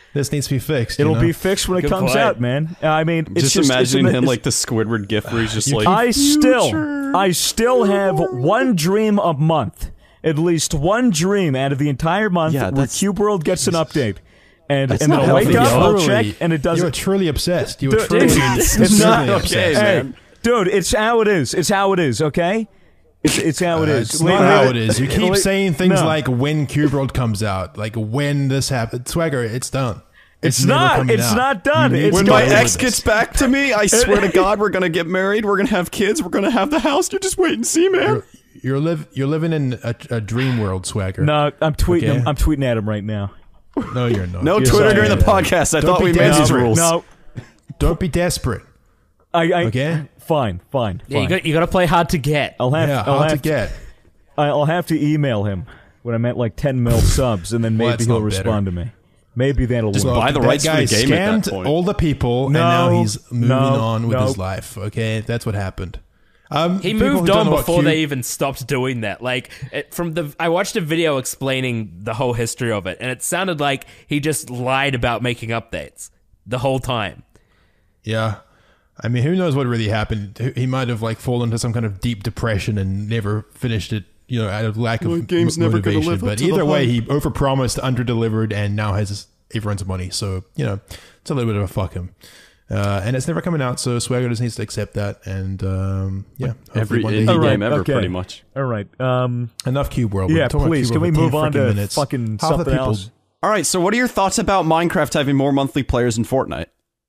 This needs to be fixed. It'll you know? be fixed when it Good comes point. out, man. I mean, it's just, just, imagining it's, him it's, like the Squidward gif where he's just like, I still, "Future." I still have one dream a month. At least one dream out of the entire month Yeah, where that's- Cube World gets an update. And, That's and then not I'll wake healthy, up, yo. I'll Truly- check, and it You're doesn't. truly obsessed. You're Dude, truly, it's- truly it's not- obsessed. okay, Hey, man. dude, it's how it is. It's how it is, okay? It's, it's how it Uh, is. It's Leave- not leave how it is. You keep leave- saying things no. like when Cube World comes out, like when this happens. Swagger, it's done. It's never not. coming It's out. not done. You need It's to When get my over ex this. gets back to me, I swear to God, we're gonna get married. We're gonna have kids. We're gonna have the house. You just wait and see, man. You're, you're live. You're living in a, a dream world, Swagger. No, I'm tweeting Okay. him. I'm tweeting at him right now. no, you're not. No Yes, Twitter I during the am. podcast. I Don't thought be we made these desperate. rules. No, Don't be desperate. I. I Okay. Fine, fine, Yeah, you fine. got you got to play hard to get. I'll have. Yeah, I'll hard to have get. I'll have to email him when I'm at like ten mil subs, and then Well, maybe that's he'll not better. respond to me. Maybe that'll Just work. buy the That rights for guy the game at scammed that point. all the people, and No, now he's moving no, on with no. his life. Okay, that's what happened. Um, He people who moved don't on know what before Cube- they even stopped doing that. Like it, from the, I watched a video explaining the whole history of it, and it sounded like he just lied about making updates the whole time. Yeah. I mean, who knows what really happened? He might have like fallen into some kind of deep depression and never finished it, you know, out of lack of Well, the game's m- never gonna motivation. live up But to the either way, hype. he overpromised, underdelivered, and now has everyone's money. So, you know, it's a little bit of a fuck him. Uh, and it's never coming out, so Swagger just needs to accept that. And um, yeah, hopefully Every one day indie he- Alright, game ever, okay. pretty much. All right. Um. enough Cube World. Yeah, We're talking about please. Cube Can we World for move ten on freaking to minutes. fucking Half the something people- else? All right, so what are your thoughts about Minecraft having more monthly players in Fortnite?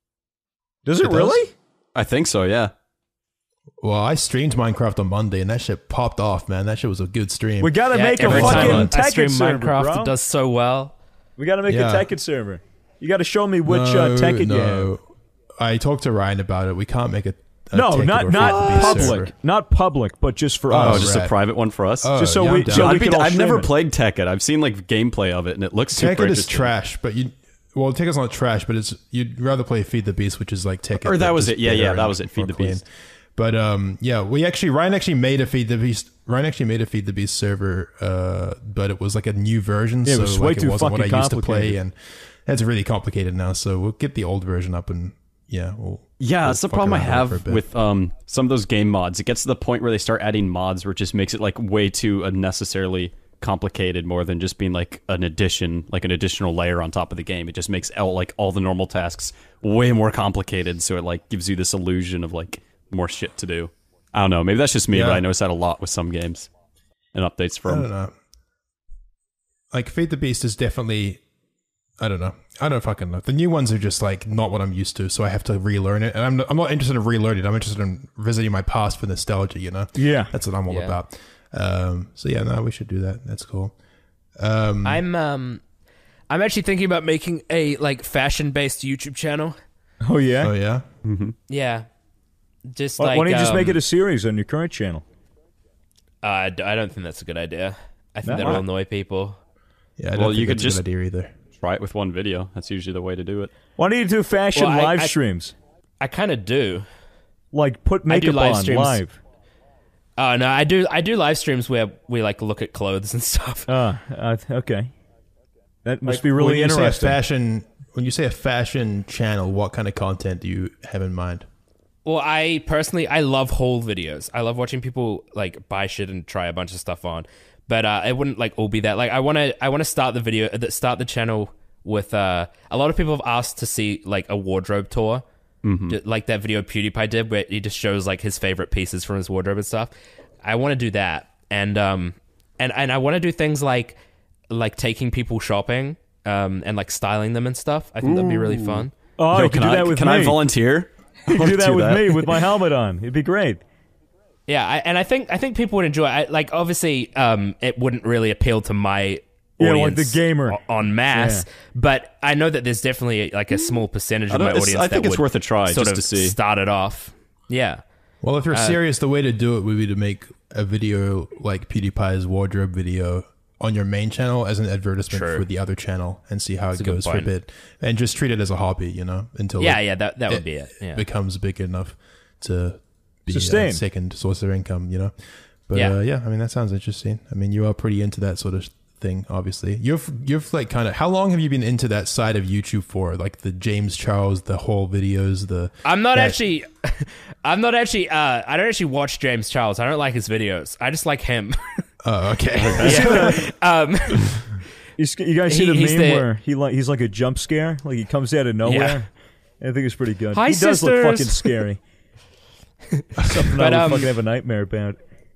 Does it, It does? really? I think so, yeah. Well, I streamed Minecraft on Monday, and that shit popped off, man. That shit was a good stream. We gotta Yeah, make a every fucking time I Tekken stream server, Minecraft, bro. it does so well. We gotta make Yeah. a Tekken server. You gotta show me which no, uh, Tekken no. you have. I talked to Ryan about it. We can't make a, a No, Tekken not or not Fat Beast public, server. not public, but just for Oh, Oh, us. just a right. private one for us? Oh, Just so yeah, we- I'm down. so I'd we be- can all I've stream never it. played Tekken. I've seen like gameplay of it, and it looks super Tekken is interesting. trash, but you well, Tekken's not trash, but it's you'd rather play Feed the Beast, which is like Tekken. Or that but was just it. Yeah, yeah, better that and was it, Feed more the clean. Beast. But um, yeah, we actually Ryan actually made a Feed the Beast. Ryan actually made a Feed the Beast server, uh, but it was like a new version, Yeah, it so was way like, too it wasn't what I fucking used to play, complicated. and that's really complicated now. So we'll get the old version up, and yeah, we'll Yeah, we'll that's the fuck problem I around with it have for a bit. with um, some of those game mods. It gets to the point where they start adding mods where it just makes it like way too unnecessarily complicated more than just being like an addition, like an additional layer on top of the game. It just makes all, like all the normal tasks way more complicated, so it like gives you this illusion of like more shit to do. I don't know. Maybe that's just me, Yeah. but I notice that a lot with some games and updates I don't from. know. Like Feed the Beast is definitely, I don't know. I don't fucking know. The new ones are just like not what I'm used to, so I have to relearn it. And I'm I'm not interested in relearning it. I'm interested in visiting my past for nostalgia. You know, Yeah. that's what I'm all Yeah. about. Um, so yeah, no, we should do that. That's cool. Um, I'm um, I'm actually thinking about making a like fashion based YouTube channel. Oh yeah. oh yeah, Yeah, just Why, like why don't you just um, make it a series on your current channel? Uh, I d- I don't think that's a good idea. I think No? that'll Why? annoy people. yeah. I don't Well, think you could that's a just- good idea either. Try it with one video. That's usually the way to do it. Why don't you do fashion Well, I- live I- streams? I kind of do. Like put I do makeup live on streams. live. Oh no, I do. I do live streams where we like look at clothes and stuff. Uh, uh okay. That must Like, be when really you say a interesting. fashion, when you say a fashion channel, what kind of content do you have in mind? Well, I personally I love haul videos. I love watching people like buy shit and try a bunch of stuff on. But uh, it wouldn't like all be that. Like I want to I want to start the video uh, start the channel with uh a lot of people have asked to see like a wardrobe tour. D- like that video PewDiePie did where he just shows like his favorite pieces from his wardrobe and stuff. I want to do that. And um and and I want to do things like like taking people shopping um and like styling them and stuff. I think that'd be really fun. Oh, Yo, you can can do I, that with can me. I volunteer? You I can wanna do that with me with my helmet on. It'd be great. Yeah, I, and I think I think people would enjoy it. I, like, obviously, um, it wouldn't really appeal to my Yeah, like audience the gamer. o- en masse, Yeah. but I know that there's definitely like a small percentage I of don't- my it's- audience. I think that it's would worth a try sort just of to see. Start it off. Yeah, Well, if you're Uh, serious, the way to do it would be to make a video like PewDiePie's wardrobe video on your main channel as an advertisement True. for the other channel and see how That's it a good goes for a point. bit, and just treat it as a hobby, you know, until yeah, it, yeah. That that it would be it. Yeah. becomes big enough to be Sustain. a second source of income, you know. But Yeah. uh, yeah, I mean that sounds interesting. I mean you are pretty into that sort of thing, obviously. You've you've like kind of how long have you been into that side of YouTube for? Like the James Charles, the whole videos, the I'm not that- actually, I'm not actually, uh, I don't actually watch James Charles. I don't like his videos. I just like him. Oh, okay. Yeah. um, You, s- you guys see He- the he's meme the- where he like he's like a jump scare, like he comes out of nowhere. I think it's pretty good. Hi, he does look sisters. fucking scary. Something But, I would um, fucking have a nightmare about.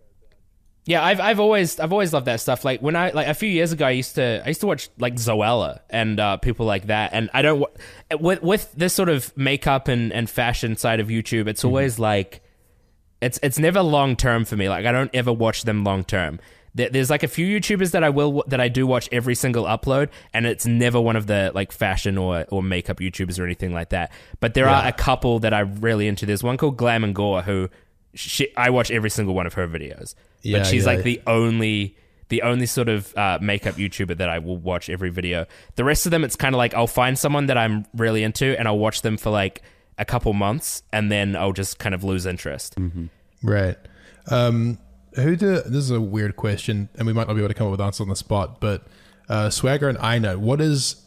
Yeah, I've I've always I've always loved that stuff. Like when I like a few years ago, I used to I used to watch like Zoella and uh, people like that. And I don't wa- with with this sort of makeup and, and fashion side of YouTube, it's always like it's it's never long term for me. Like I don't ever watch them long term. There, there's like a few YouTubers that I will that I do watch every single upload, and it's never one of the like fashion or or makeup YouTubers or anything like that. But there Yeah. are a couple that I'm really into. There's one called Glam and Gore who. She, I watch every single one of her videos, Yeah, but she's yeah. like the only, the only sort of uh, makeup YouTuber that I will watch every video. The rest of them, it's kind of like I'll find someone that I'm really into, and I'll watch them for like a couple months, and then I'll just kind of lose interest. Right. Um, who do, this is a weird question, and we might not be able to come up with an answer on the spot, but uh, Swagger and I know, what is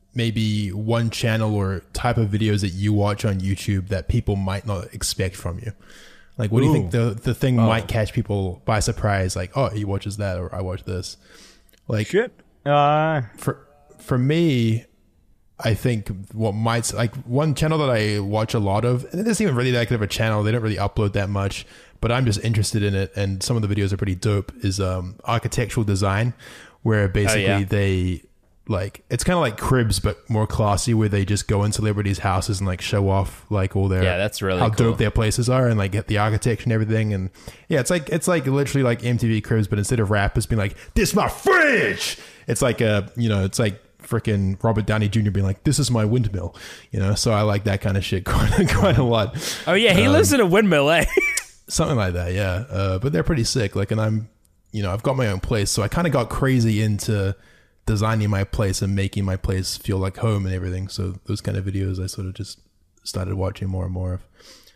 maybe one channel or type of videos that you watch on YouTube that people might not expect from you? Like, what do you think the, the thing might catch people by surprise? Like, oh, he watches that, or I watch this. Like, Shit. Uh, for for me, I think what might like one channel that I watch a lot of, and it isn't even really that good of a channel. They don't really upload that much, but I'm just interested in it, and some of the videos are pretty dope. Is um, architectural design, where basically yeah. they like it's kind of like Cribs but more classy, where they just go in celebrities' houses and like show off like all their Yeah, that's really how cool. dope their places are and like get the architecture and everything. And yeah, it's like it's like literally like M T V Cribs, but instead of rappers being like, "This my fridge," it's like a you know it's like freaking Robert Downey Junior being like, "This is my windmill," you know. So I like that kind of shit quite quite a lot. Oh yeah, he Um, lives in a windmill, eh? Something like that, yeah. Uh, but they're pretty sick. Like, and I'm, you know, I've got my own place, so I kind of got crazy into designing my place and making my place feel like home and everything. So those kind of videos I sort of just started watching more and more of.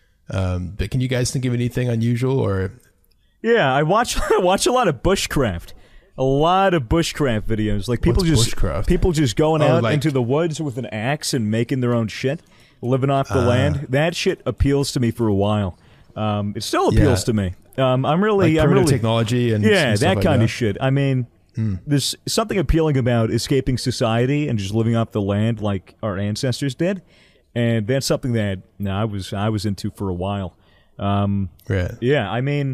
Um, but can you guys think of anything unusual or? yeah, I watch I watch a lot of bushcraft. A lot of bushcraft videos. Like people What's just bushcraft? people just going Oh, out like- into the woods with an axe and making their own shit, living off the Ah. land. That shit appeals to me for a while. Um, it still appeals Yeah. to me. Um, I'm really, Like I'm primitive really, technology and yeah, and stuff that like kind that? of shit. I mean, there's something appealing about escaping society and just living off the land like our ancestors did, and that's something that no, I was I was into for a while. Um, Right. yeah, I mean,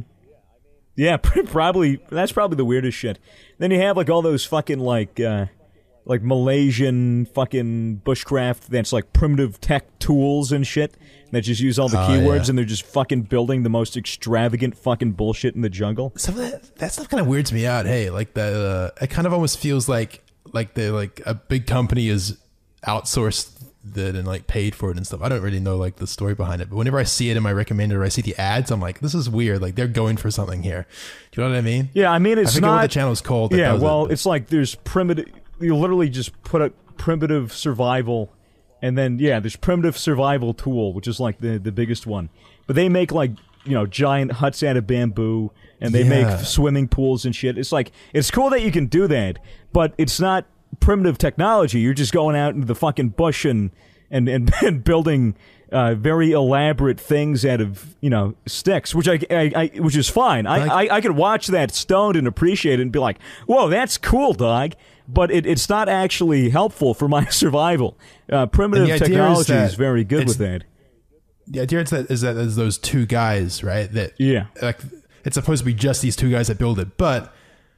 yeah, probably that's probably the weirdest shit. Then you have like all those fucking like uh, like Malaysian fucking bushcraft that's like primitive tech tools and shit that just use all the Oh, keywords yeah. and they're just fucking building the most extravagant fucking bullshit in the jungle. Some of that that stuff kind of weirds me out. Hey, like the uh, it kind of almost feels like like they like a big company is outsourced that and like paid for it and stuff. I don't really know like the story behind it, but whenever I see it in my recommended or I see the ads, I'm like, this is weird. Like they're going for something here. Do you know what I mean? Yeah, I mean I it's forget not what the channel's called. that Yeah, does it, well, but- it's like there's primitive. You literally just put a primitive survival, and then yeah, there's primitive survival tool, which is like the the biggest one. But they make like you know giant huts out of bamboo, and they Yeah. make swimming pools and shit. It's like it's cool that you can do that, but it's not primitive technology. You're just going out into the fucking bush and and and, and building. Uh, very elaborate things out of you know sticks, which I, I, I which is fine. I, Like- I I could watch that stoned and appreciate it and be like, "Whoa, that's cool, dog." But it, it's not actually helpful for my survival. Uh, primitive And the idea is technology is, that very good it's- with that. the idea is that is that there's those two guys, right? That Yeah. like it's supposed to be just these two guys that build it, but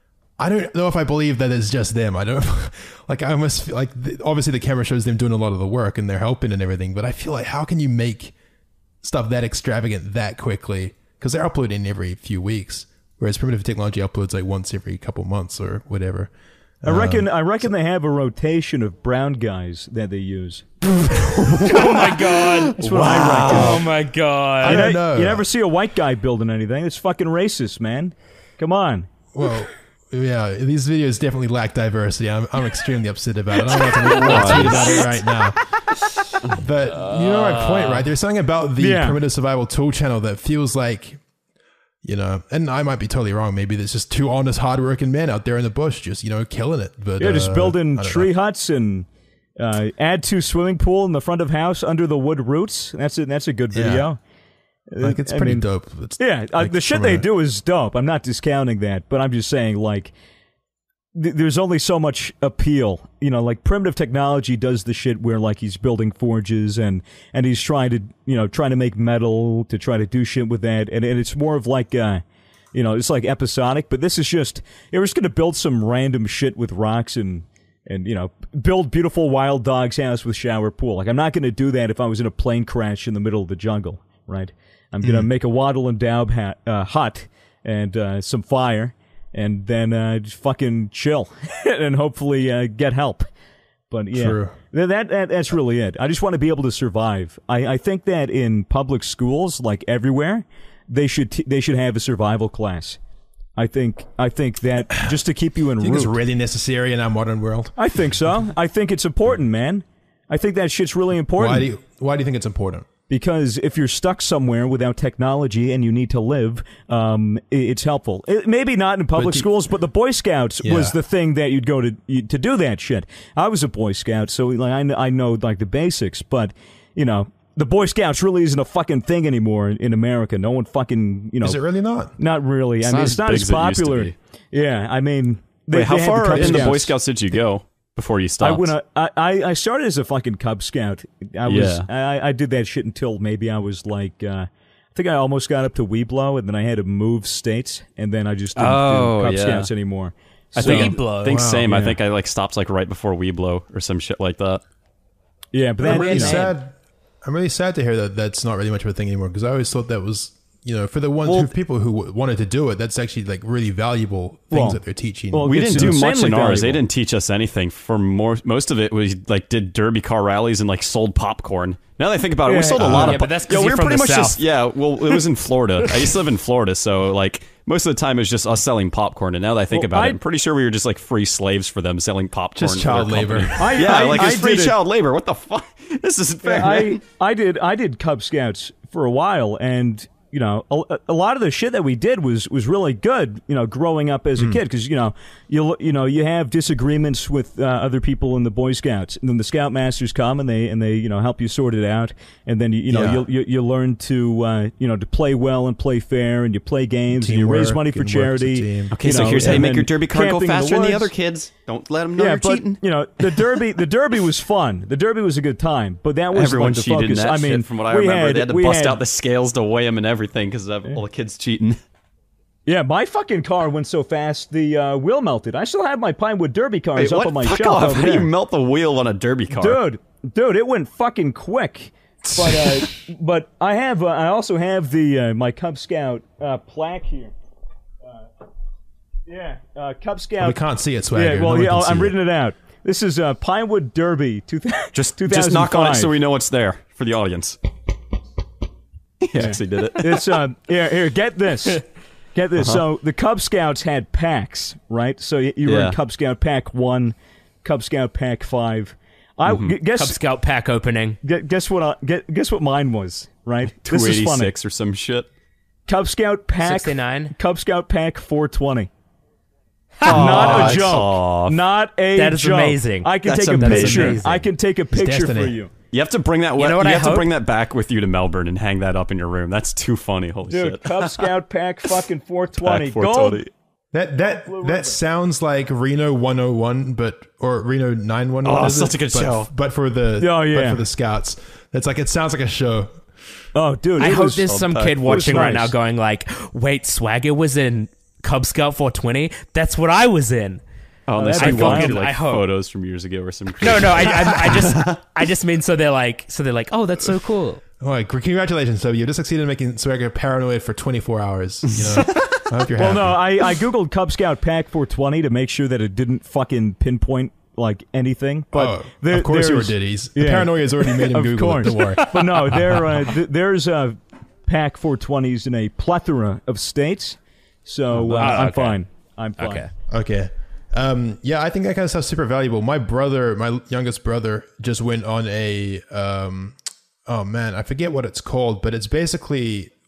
I don't know if I believe that it's just them. I don't like. I almost feel like the, obviously the camera shows them doing a lot of the work and they're helping and everything, but I feel like how can you make stuff that extravagant that quickly? Because they're uploading every few weeks, whereas primitive technology uploads like once every couple months or whatever. I reckon I reckon they have a rotation of brown guys that they use. Oh my god! That's what I reckon. Oh my god! I You, don't know- know. you never see a white guy building anything. It's fucking racist, man. Come on. Well, yeah, these videos definitely lack diversity. I'm, I'm extremely upset about it. I don't know what to tweet about it right now. But you know my point, right? There's something about the Yeah. Primitive Survival Tool channel that feels like You know, and I might be totally wrong. Maybe there's just two honest, hardworking men out there in the bush, just you know, killing it. But Yeah, just uh, building I don't tree know. huts and uh, add two swimming pool in the front of house under the wood roots. That's a, that's a good Yeah. video. Like it's I pretty mean, dope. It's, Yeah, uh, like, the shit from they a- do is dope. I'm not discounting that, but I'm just saying, like, th- there's only so much appeal. You know, like primitive technology does the shit where, like, he's building forges and and he's trying to, you know, trying to make metal to try to do shit with that, and and it's more of like, uh, you know, it's like episodic. But this is just, you're just gonna build some random shit with rocks and. And, you know, build beautiful wild dog's house with shower pool. Like, I'm not going to do that if I was in a plane crash in the middle of the jungle, right? I'm going to make a Waddle and Daub hat, uh, hut and uh, some fire and then uh, just fucking chill and hopefully uh, get help. But, yeah, True. Th- that, that that's really it. I just want to be able to survive. I, I think that in public schools, like everywhere, they should t- they should have a survival class. I think I think that just to keep you in Do you think it's route. really necessary in our modern world? I think so. I think it's important, man. I think that shit's really important. Why do you Why do you think it's important? Because if you're stuck somewhere without technology and you need to live, um, i- it's helpful. It, maybe not in public do- schools, but the Boy Scouts Yeah. was the thing that you'd go to you- to do that shit. I was a Boy Scout, so like I, kn- I know like the basics, but you know. The Boy Scouts really isn't a fucking thing anymore in, in America. No one fucking, you know. Is it really not? Not really. It's I not mean, as it's not big as as it used to popular. be. Yeah, I mean. They, Wait, how they had far Cub in the Boy Scouts. Scouts did you go before you stopped? I went. uh, I, I I started as a fucking Cub Scout. I was. Yeah. I, I did that shit until maybe I was like. Uh, I think I almost got up to Weeblo, and then I had to move states, and then I just didn't Oh, do Cub yeah. Scouts anymore. I So- think, Weeblo. I think Wow. same. I Yeah. think I like stopped like right before Weeblo or some shit like that. yeah, but I'm then really you know, sad. I'm really sad to hear that that's not really much of a thing anymore because I always thought that was, you know, for the ones Well- who people who w- wanted to do it, that's actually like really valuable things Well- that they're teaching. well, We It's didn't do much insanely in ours. They valuable. didn't teach us anything. For more, most of it was like did derby car rallies and like sold popcorn. Now that I think about it, Yeah. we sold a Uh, lot yeah, of. but that's 'cause yeah, we you're were from pretty the much just South. yeah. Well, it was in Florida. I used to live in Florida, so like most of the time it was just us selling popcorn. And now that I think Well, about I- it, I'm pretty sure we were just like free slaves for them selling popcorn. Just for their child labor. company. I, yeah, I, like I it's free did it- child labor. What the fuck? This isn't fair. I man. I did I did Cub Scouts for a while, and you know a, a lot of the shit that we did was was really good. You know, growing up as a kid, because you know you you know you have disagreements with uh, other people in the Boy Scouts, and then the Scoutmasters come and they and they you know help you sort it out, and then you you know Yeah. you, you you learn to uh, you know to play well and play fair, and you play games and you raise Teamwork money for and work as a charity. team. Okay, you so know, here's how you and make then your derby car go camping in faster than the woods. other kids. Don't let them know Yeah, you're but cheating. you know the derby. The derby was fun. The derby was a good time, but that was Everyone like the cheated focus. in that I mean, shit, from what I we remember. had, they had to we bust had- out the scales to weigh them and everything because of all the kids cheating. Yeah, my fucking car went so fast the uh, wheel melted. I still have my Pinewood Derby cars Wait, up what? on my Fuck shelf off. over How do there. you melt the wheel on a derby car? Dude, dude, it went fucking quick. But uh, but I have uh, I also have the uh, my Cub Scout uh, plaque here. Uh, yeah, uh, Cub Scout. we can't see it, Swagger. Yeah, well, No one yeah, can I'm see reading it. it out. This is uh, Pinewood Derby. Two, Just, two just knock on it so thousand five. we know it's there for the audience. He actually did it. It's uh here here get this. Get this. Uh-huh. So the Cub Scouts had packs, right? So you, you were Yeah. in Cub Scout Pack one, Cub Scout Pack five. I Mm-hmm. gu- guess Cub Scout pack opening. gu- guess what I, gu- guess what mine was, right? This is funny. two eighty-six or some shit. Cub Scout Pack sixty-nine. Cub Scout Pack four twenty. Aw, Not a it's joke. off. Not a That is joke. amazing. I can That's take a amazing. picture. Amazing. I can take a picture for destiny. you. You have to bring that. You know what you I have to hope? bring that back with you to Melbourne and hang that up in your room. That's too funny. Holy Dude, shit. Cub Scout Pack fucking four twenty. Pack four Gold. twenty. That that that sounds like Reno one oh one, but or Reno nine one one. Oh, is such it? a good but, show. But for the Oh, yeah. but for the Scouts, it's like it sounds like a show. Oh, dude. I it hope was- there's some Pack kid four watching right nice. now going like, wait, Swagger was in Cub Scout four twenty? That's what I was in. Oh, and they that'd start be going wild. through like I hope. photos from years ago or some. No, crazy- no, I, I, I just, I just mean so they're like, so they're like, oh, that's so cool. All right, congratulations, Toby. You just succeeded in making Swagger paranoid for twenty-four hours. You know, I hope you're Well, happy. no, I, I googled Cub Scout Pack four twenty to make sure that it didn't fucking pinpoint like anything. But oh, there, of course you were there's- Diddy's. The yeah. paranoia has already made him Of Google course. it. Don't worry. But no, there uh, th- there's uh, Pack four twenties in a plethora of states. So uh, Ah, I'm okay. fine. I'm fine. Okay. Okay. Um, yeah, I think that kind of stuff's super valuable. My brother, my youngest brother, just went on a um, oh man, I forget what it's called, but it's basically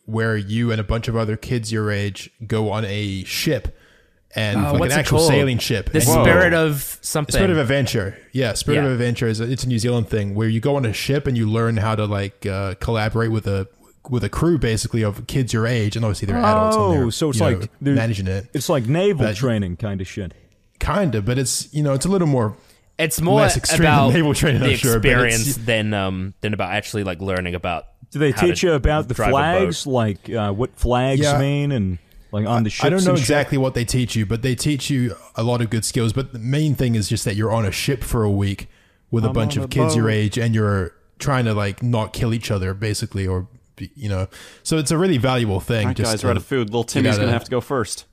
where you and a bunch of other kids your age go on a ship and Oh, like an what's it actual called? sailing ship. The And- Spirit of something. Spirit of Adventure. Yeah, Spirit Yeah. of Adventure is a, it's a New Zealand thing where you go on a ship and you learn how to like uh, collaborate with a with a crew basically of kids your age, and obviously they're adults and Oh, they're so it's you know, like they're- managing it. It's like naval But- training kind of shit. Kind of, but it's you know it's a little more. It's more less extreme about than naval training, the I'm sure, but it's- experience than um than about actually like learning about. Do they how teach to you about the drive a flags, boat. like uh, what flags Yeah. mean, and like on the ships? I don't know and shit? exactly what they teach you, but they teach you a lot of good skills. But the main thing is just that you're on a ship for a week with a I'm bunch on of a kids your boat. age, and you're trying to like not kill each other, basically, or be- you know. So it's a really valuable thing. All right, just guys, to- we're out of food. Little Timmy's gotta- gonna have to go first.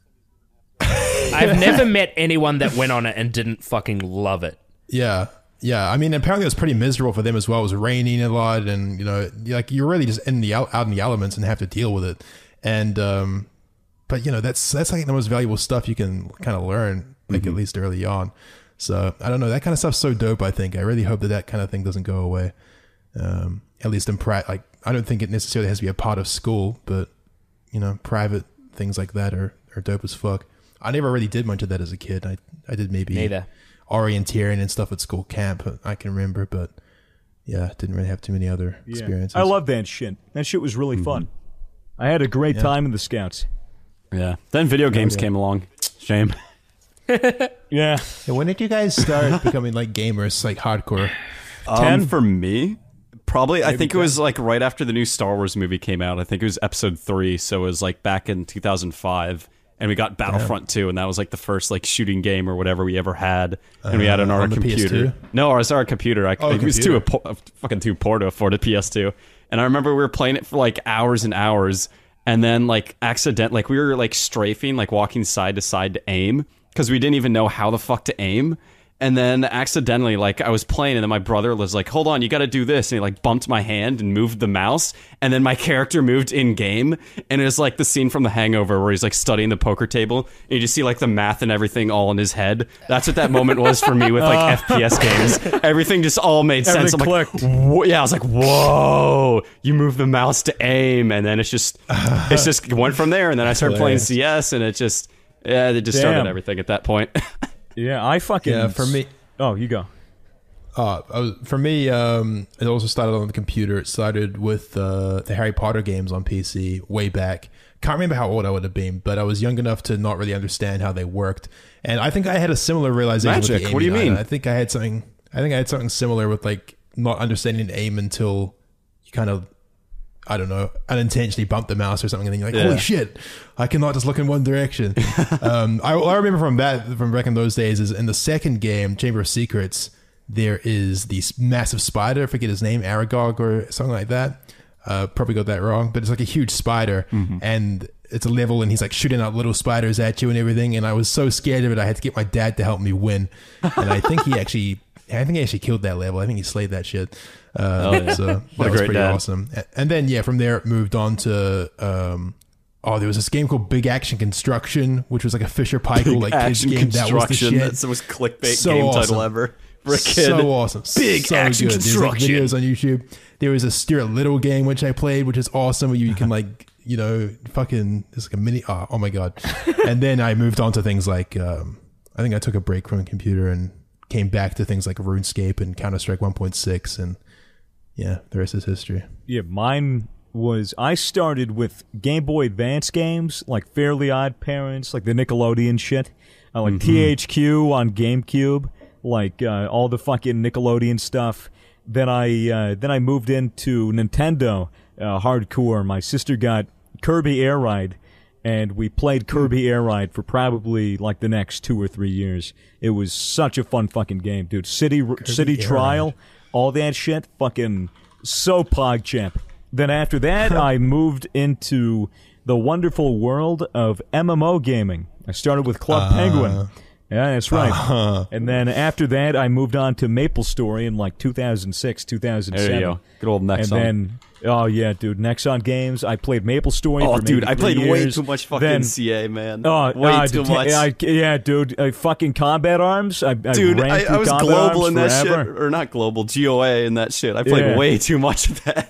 I've never met anyone that went on it and didn't fucking love it. Yeah. Yeah, I mean, apparently it was pretty miserable for them as well. It was raining a lot, and you know, like you're really just in the out, out in the elements and have to deal with it. And um, but you know, that's that's like the most valuable stuff you can kind of learn, like at least early on. So I don't know, that kind of stuff's so dope. I think I really hope that that kind of thing doesn't go away. Um, at least in pri like I don't think it necessarily has to be a part of school, but you know, private things like that are are dope as fuck. I never really did much of that as a kid. I I did maybe Neither. orienteering and stuff at school camp, I can remember, but yeah, didn't really have too many other Yeah. experiences. I love that shit. That shit was really fun. I had a great Yeah. time in the Scouts. Yeah. Then video games yeah. came along. Shame. Yeah. Yeah, when did you guys start becoming like gamers, like hardcore? Um, ten? for me, probably. I Maybe think it ten. was like right after the new Star Wars movie came out. I think it was Episode Three, so it was like back in two thousand five. And we got Battlefront two, and that was like the first like shooting game or whatever we ever had. And we had it on Uh, our on the P S computer. two? No, it was our computer. I, Oh, it was too computer. a, po- fucking too poor to afford a P S two. And I remember we were playing it for like hours and hours, and then like accident, like we were like strafing, like walking side to side to aim because we didn't even know how the fuck to aim. And then accidentally, like I was playing, and then my brother was like, "Hold on, you got to do this," and he like bumped my hand and moved the mouse, and then my character moved in game, and it was like the scene from The Hangover where he's like studying the poker table, and you just see like the math and everything all in his head. That's what that moment was for me with like F P S games. Everything just all made sense. I'm Everything like, "Wha-" yeah, I was like, "Whoa!" You move the mouse to aim, and then it's just, it's just went from there. And then I started playing hilarious. C S, and it just, yeah, it just started Damn. everything at that point. Yeah, I fucking... Yeah, for me, Oh, you go. uh, I was, for me, um, it also started on the computer. It started with uh, the Harry Potter games on P C way back. Can't remember how old I would have been, but I was young enough to not really understand how they worked. And I think I had a similar realization. with Magic? the What do you aiming. mean? I think I had something. I think I had something similar with like not understanding aim until you kind of, I don't know, unintentionally bump the mouse or something, and then you're like, Yeah. holy shit, I cannot just look in one direction. um, I, I remember from that, from back in those days, is in the second game, Chamber of Secrets, there is this massive spider, I forget his name, Aragog or something like that. Uh, probably got that wrong, but it's like a huge spider, and it's a level, and he's like shooting out little spiders at you and everything, and I was so scared of it, I had to get my dad to help me win. And I think he actually... I think he actually killed that level. I think he slayed that shit. Uh, Oh, yeah. So that What a was great pretty dad. awesome. A- And then yeah, from there it moved on to um, oh, there was this game called Big Action Construction, which was like a Fisher Paykel like kids Action game. That was the construction. shit. That's the most clickbait So game awesome. title ever for a kid. So awesome. Big so Action good. There's, like, Construction. videos on YouTube. There was a Stuart Little game which I played, which is awesome. Where you can like you know fucking it's like a mini. Oh, oh my god. And then I moved on to things like um, I think I took a break from the computer and came back to things like RuneScape and Counter-Strike one point six, and yeah, the rest is history. Yeah, mine was... I started with Game Boy Advance games, like Fairly Odd Parents, like the Nickelodeon shit. Uh, like T H Q on GameCube, like uh, all the fucking Nickelodeon stuff. Then I uh, then I moved into Nintendo uh, hardcore. My sister got Kirby Air Ride, and we played Kirby Air Ride for probably like the next two or three years. It was such a fun fucking game, dude. City City Air Trial, Ride. all that shit, fucking so PogChamp. Then after that, I moved into the wonderful world of M M O gaming. I started with Club Uh, Penguin. Yeah, that's right. uh-huh. And then after that, I moved on to MapleStory in like two thousand six, two thousand seven. There you go. Good old Nexon. And then, oh yeah, dude, Nexon games. I played MapleStory oh, for dude, maybe I played three way years. too much fucking Then, C A, man. Oh, way uh, too deta- much. I, yeah, dude, uh, fucking combat arms. I, I Dude, ran I, through I was combat global arms in that forever. shit, or not global, G O A and that shit. I played Yeah. way too much of that.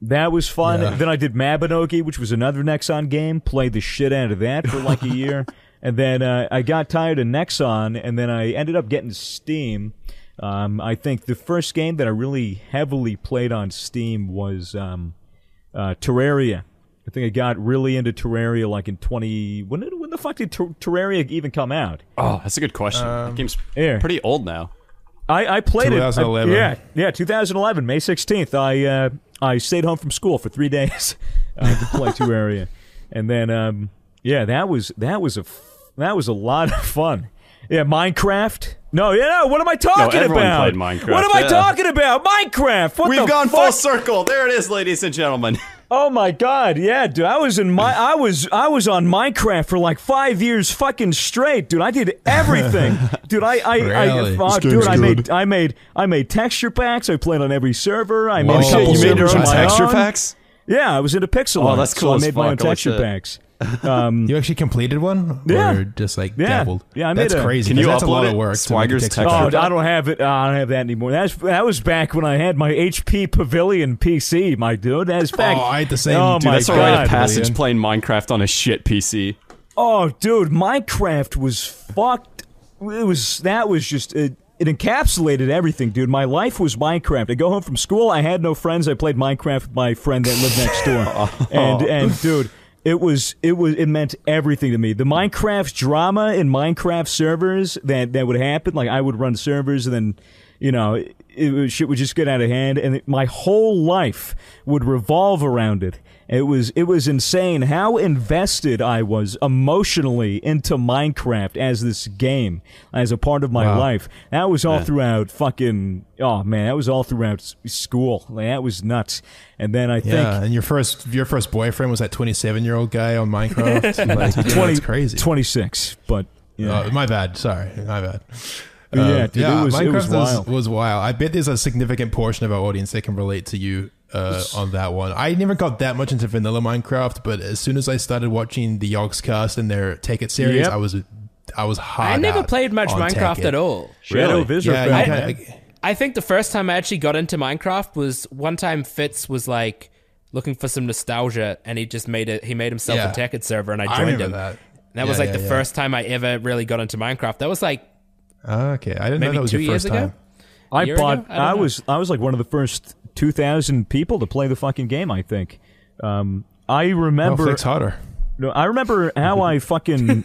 That was fun. Yeah. Then I did Mabinogi, which was another Nexon game. Played the shit out of that for like a year. And then uh, I got tired of Nexon, and then I ended up getting Steam. Um, I think the first game that I really heavily played on Steam was um, uh, Terraria. I think I got really into Terraria like in twenty... When, did, when the fuck did Ter- Terraria even come out? Oh, that's a good question. that game's yeah. pretty old now. I, I played it. twenty eleven. I, yeah, yeah, twenty eleven, May sixteenth. I uh, I stayed home from school for three days uh, to play Terraria, and then um, yeah, that was that was a f- that was a lot of fun. Yeah, Minecraft. No, yeah, no. What am I talking No, everyone about? played Minecraft, What am I yeah. talking about? Minecraft. What We've the gone fuck? full circle. There it is, ladies and gentlemen. Oh my god, yeah, dude. I was in my I was I was on Minecraft for like five years fucking straight, dude. I did everything. Dude, I I, Really? I oh, This dude, game's I good. made I made I made texture packs. I played on every server. I made Whoa. a couple Shit, you made your servers own of my texture own. packs? Yeah, I was into pixel Oh, art, that's cool so I as made my own fuck. Holy texture shit. packs. Um, You actually completed one? Yeah. Or just like Yeah. dabbled? Yeah, I made That's a- crazy. Can you 'cause that's a lot upload of it? work. to make a Swagger's texture texture Oh, pack. pack? I don't have it. Uh, I don't have that anymore. That's that was back when I had my H P Pavilion P C, my dude. That's back. Oh, I had the same. Oh, dude, my That's a God. rite of passage Brilliant. playing Minecraft on a shit P C. Oh, dude, Minecraft was fucked. It was that was just it, it encapsulated everything, dude. My life was Minecraft. I go home from school. I had no friends. I played Minecraft with my friend that lived next door, and and dude. It was it was it meant everything to me. The Minecraft drama in Minecraft servers that, that would happen, like I would run servers and then, you know, it, it was, shit would just get out of hand, and it, my whole life would revolve around it. It was it was insane how invested I was emotionally into Minecraft as this game, as a part of my Wow. life. That was all Yeah. throughout fucking oh man, that was all throughout s- school. Like, that was nuts. And then I think Yeah, and your first your first boyfriend was that twenty-seven year old guy on Minecraft. Like, yeah, twenty, that's crazy. twenty-six, but yeah. Uh, my bad. Sorry, my bad. But yeah, Uh, dude, it was- it Minecraft was wild. was wild. I bet there's a significant portion of our audience that can relate to you uh, on that one. I never got that much into vanilla Minecraft, but as soon as I started watching the Yogscast and their Take It series, Yep. I was I was hard. I never out played much on Minecraft Take It. at all. Shadow Really? of Israel. Yeah, fell, you man. kinda, I think the first time I actually got into Minecraft was one time Fitz was like looking for some nostalgia, and he just made it. He made himself Yeah. a Tekkit server, and I I joined remember him. that. And that Yeah, was like yeah, the yeah. first time I ever really got into Minecraft. That was like Oh, okay, I didn't know maybe that was two your years first ago. time. I year bought. ago? I don't I, know. was. I was like one of the first two thousand people to play the fucking game. I think. Um, I Oh, remember. Flex harder. no, I remember how I fucking.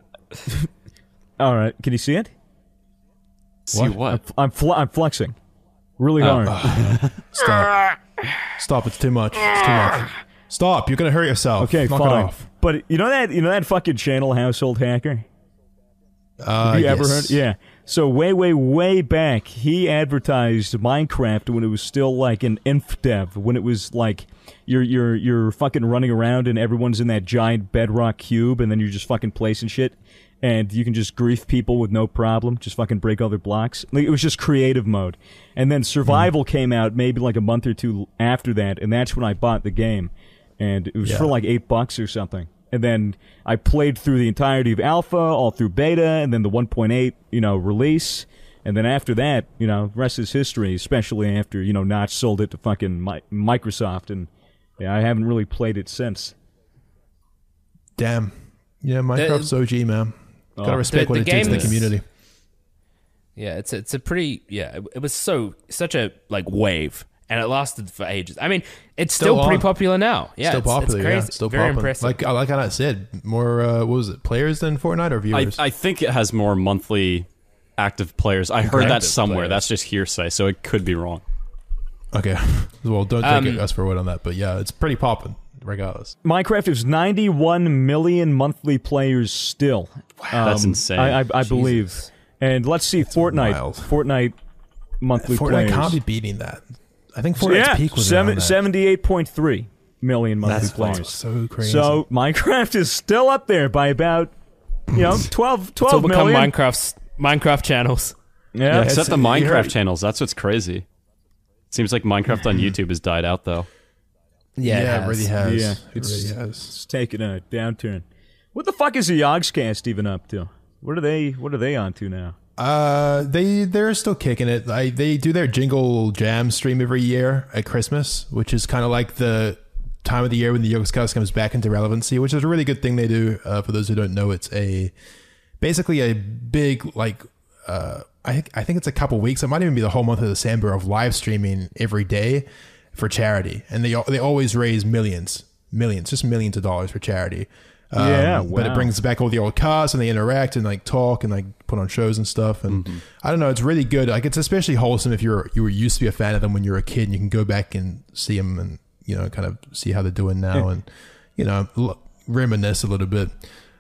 All right, can you see it? See what? I'm fl- I'm flexing, really Oh. hard. Stop. Stop. It's too much. It's too much. Stop. You're gonna hurt yourself. Okay, Knock fine. it off. But you know that you know that fucking channel, Household Hacker. Uh, Have you ever yes. heard? Yeah. So way, way, way back, he advertised Minecraft when it was still like an inf dev, when it was like you're you're you're fucking running around and everyone's in that giant bedrock cube, and then you're just fucking placing shit, and you can just grief people with no problem, just fucking break all their blocks. Like, it was just creative mode, and then survival Hmm. came out maybe like a month or two after that, and that's when I bought the game, and it was Yeah. for like eight bucks or something. And then I played through the entirety of Alpha, all through Beta, and then the one point eight, you know, release. And then after that, you know, rest is history, especially after, you know, Notch sold it to fucking Mi- Microsoft. And yeah, I haven't really played it since. Damn. Yeah, Minecraft's O G, man. Gotta Oh. respect The- what the it did to game the is- community. yeah, it's it's a pretty yeah. It, it was so such a like wave, and it lasted for ages. I mean, it's still, Still pretty on. popular now. Yeah, Still it's, popular, It's crazy. yeah. Still Very popping. impressive. Like, like I said, more, uh, what was it, players than Fortnite or I, viewers? I think it has more monthly active players. I heard that Active somewhere. players. That's just hearsay, so it could be wrong. okay. Well, don't take Um, it us for word on that, but yeah, it's pretty popping, regardless. Minecraft is ninety-one million monthly players still. Wow, That's insane. I, I, I believe. And let's see, Fortnite. wild. Fortnite monthly Fortnite players. can't be beating that. I think So, Fortnite's yeah, peak was seven, around that. seventy-eight point three million monthly That's players. So crazy. So Minecraft is still up there by about, you know, twelve, It's all twelve become million. Minecraft's Minecraft channels. Yeah, Except the you Minecraft heard- channels. That's what's crazy. Seems like Minecraft on YouTube has died out, though. yeah, it it, has. really has. Yeah, it it's- really has. it's taking a downturn. What the fuck is the Yogscast even up to? What are they? What are they on to now? Uh, they they're still kicking it. I, they do their Jingle Jam stream every year at Christmas, which is kind of like the time of the year when the Yogscast comes back into relevancy, which is a really good thing they do. Uh, for those who don't know, it's a basically a big like uh, I think I think it's a couple weeks. It might even be the whole month of December of live streaming every day for charity, and they they always raise millions, millions, just millions of dollars for charity. Um, Yeah, but it wow. brings back all the old cast, and they interact and like talk and like put on shows and stuff. And Mm-hmm. I don't know, it's really good. Like it's especially wholesome if you're you were used to be a fan of them when you were a kid, and you can go back and see them and you know kind of see how they're doing now and you know l- reminisce a little bit.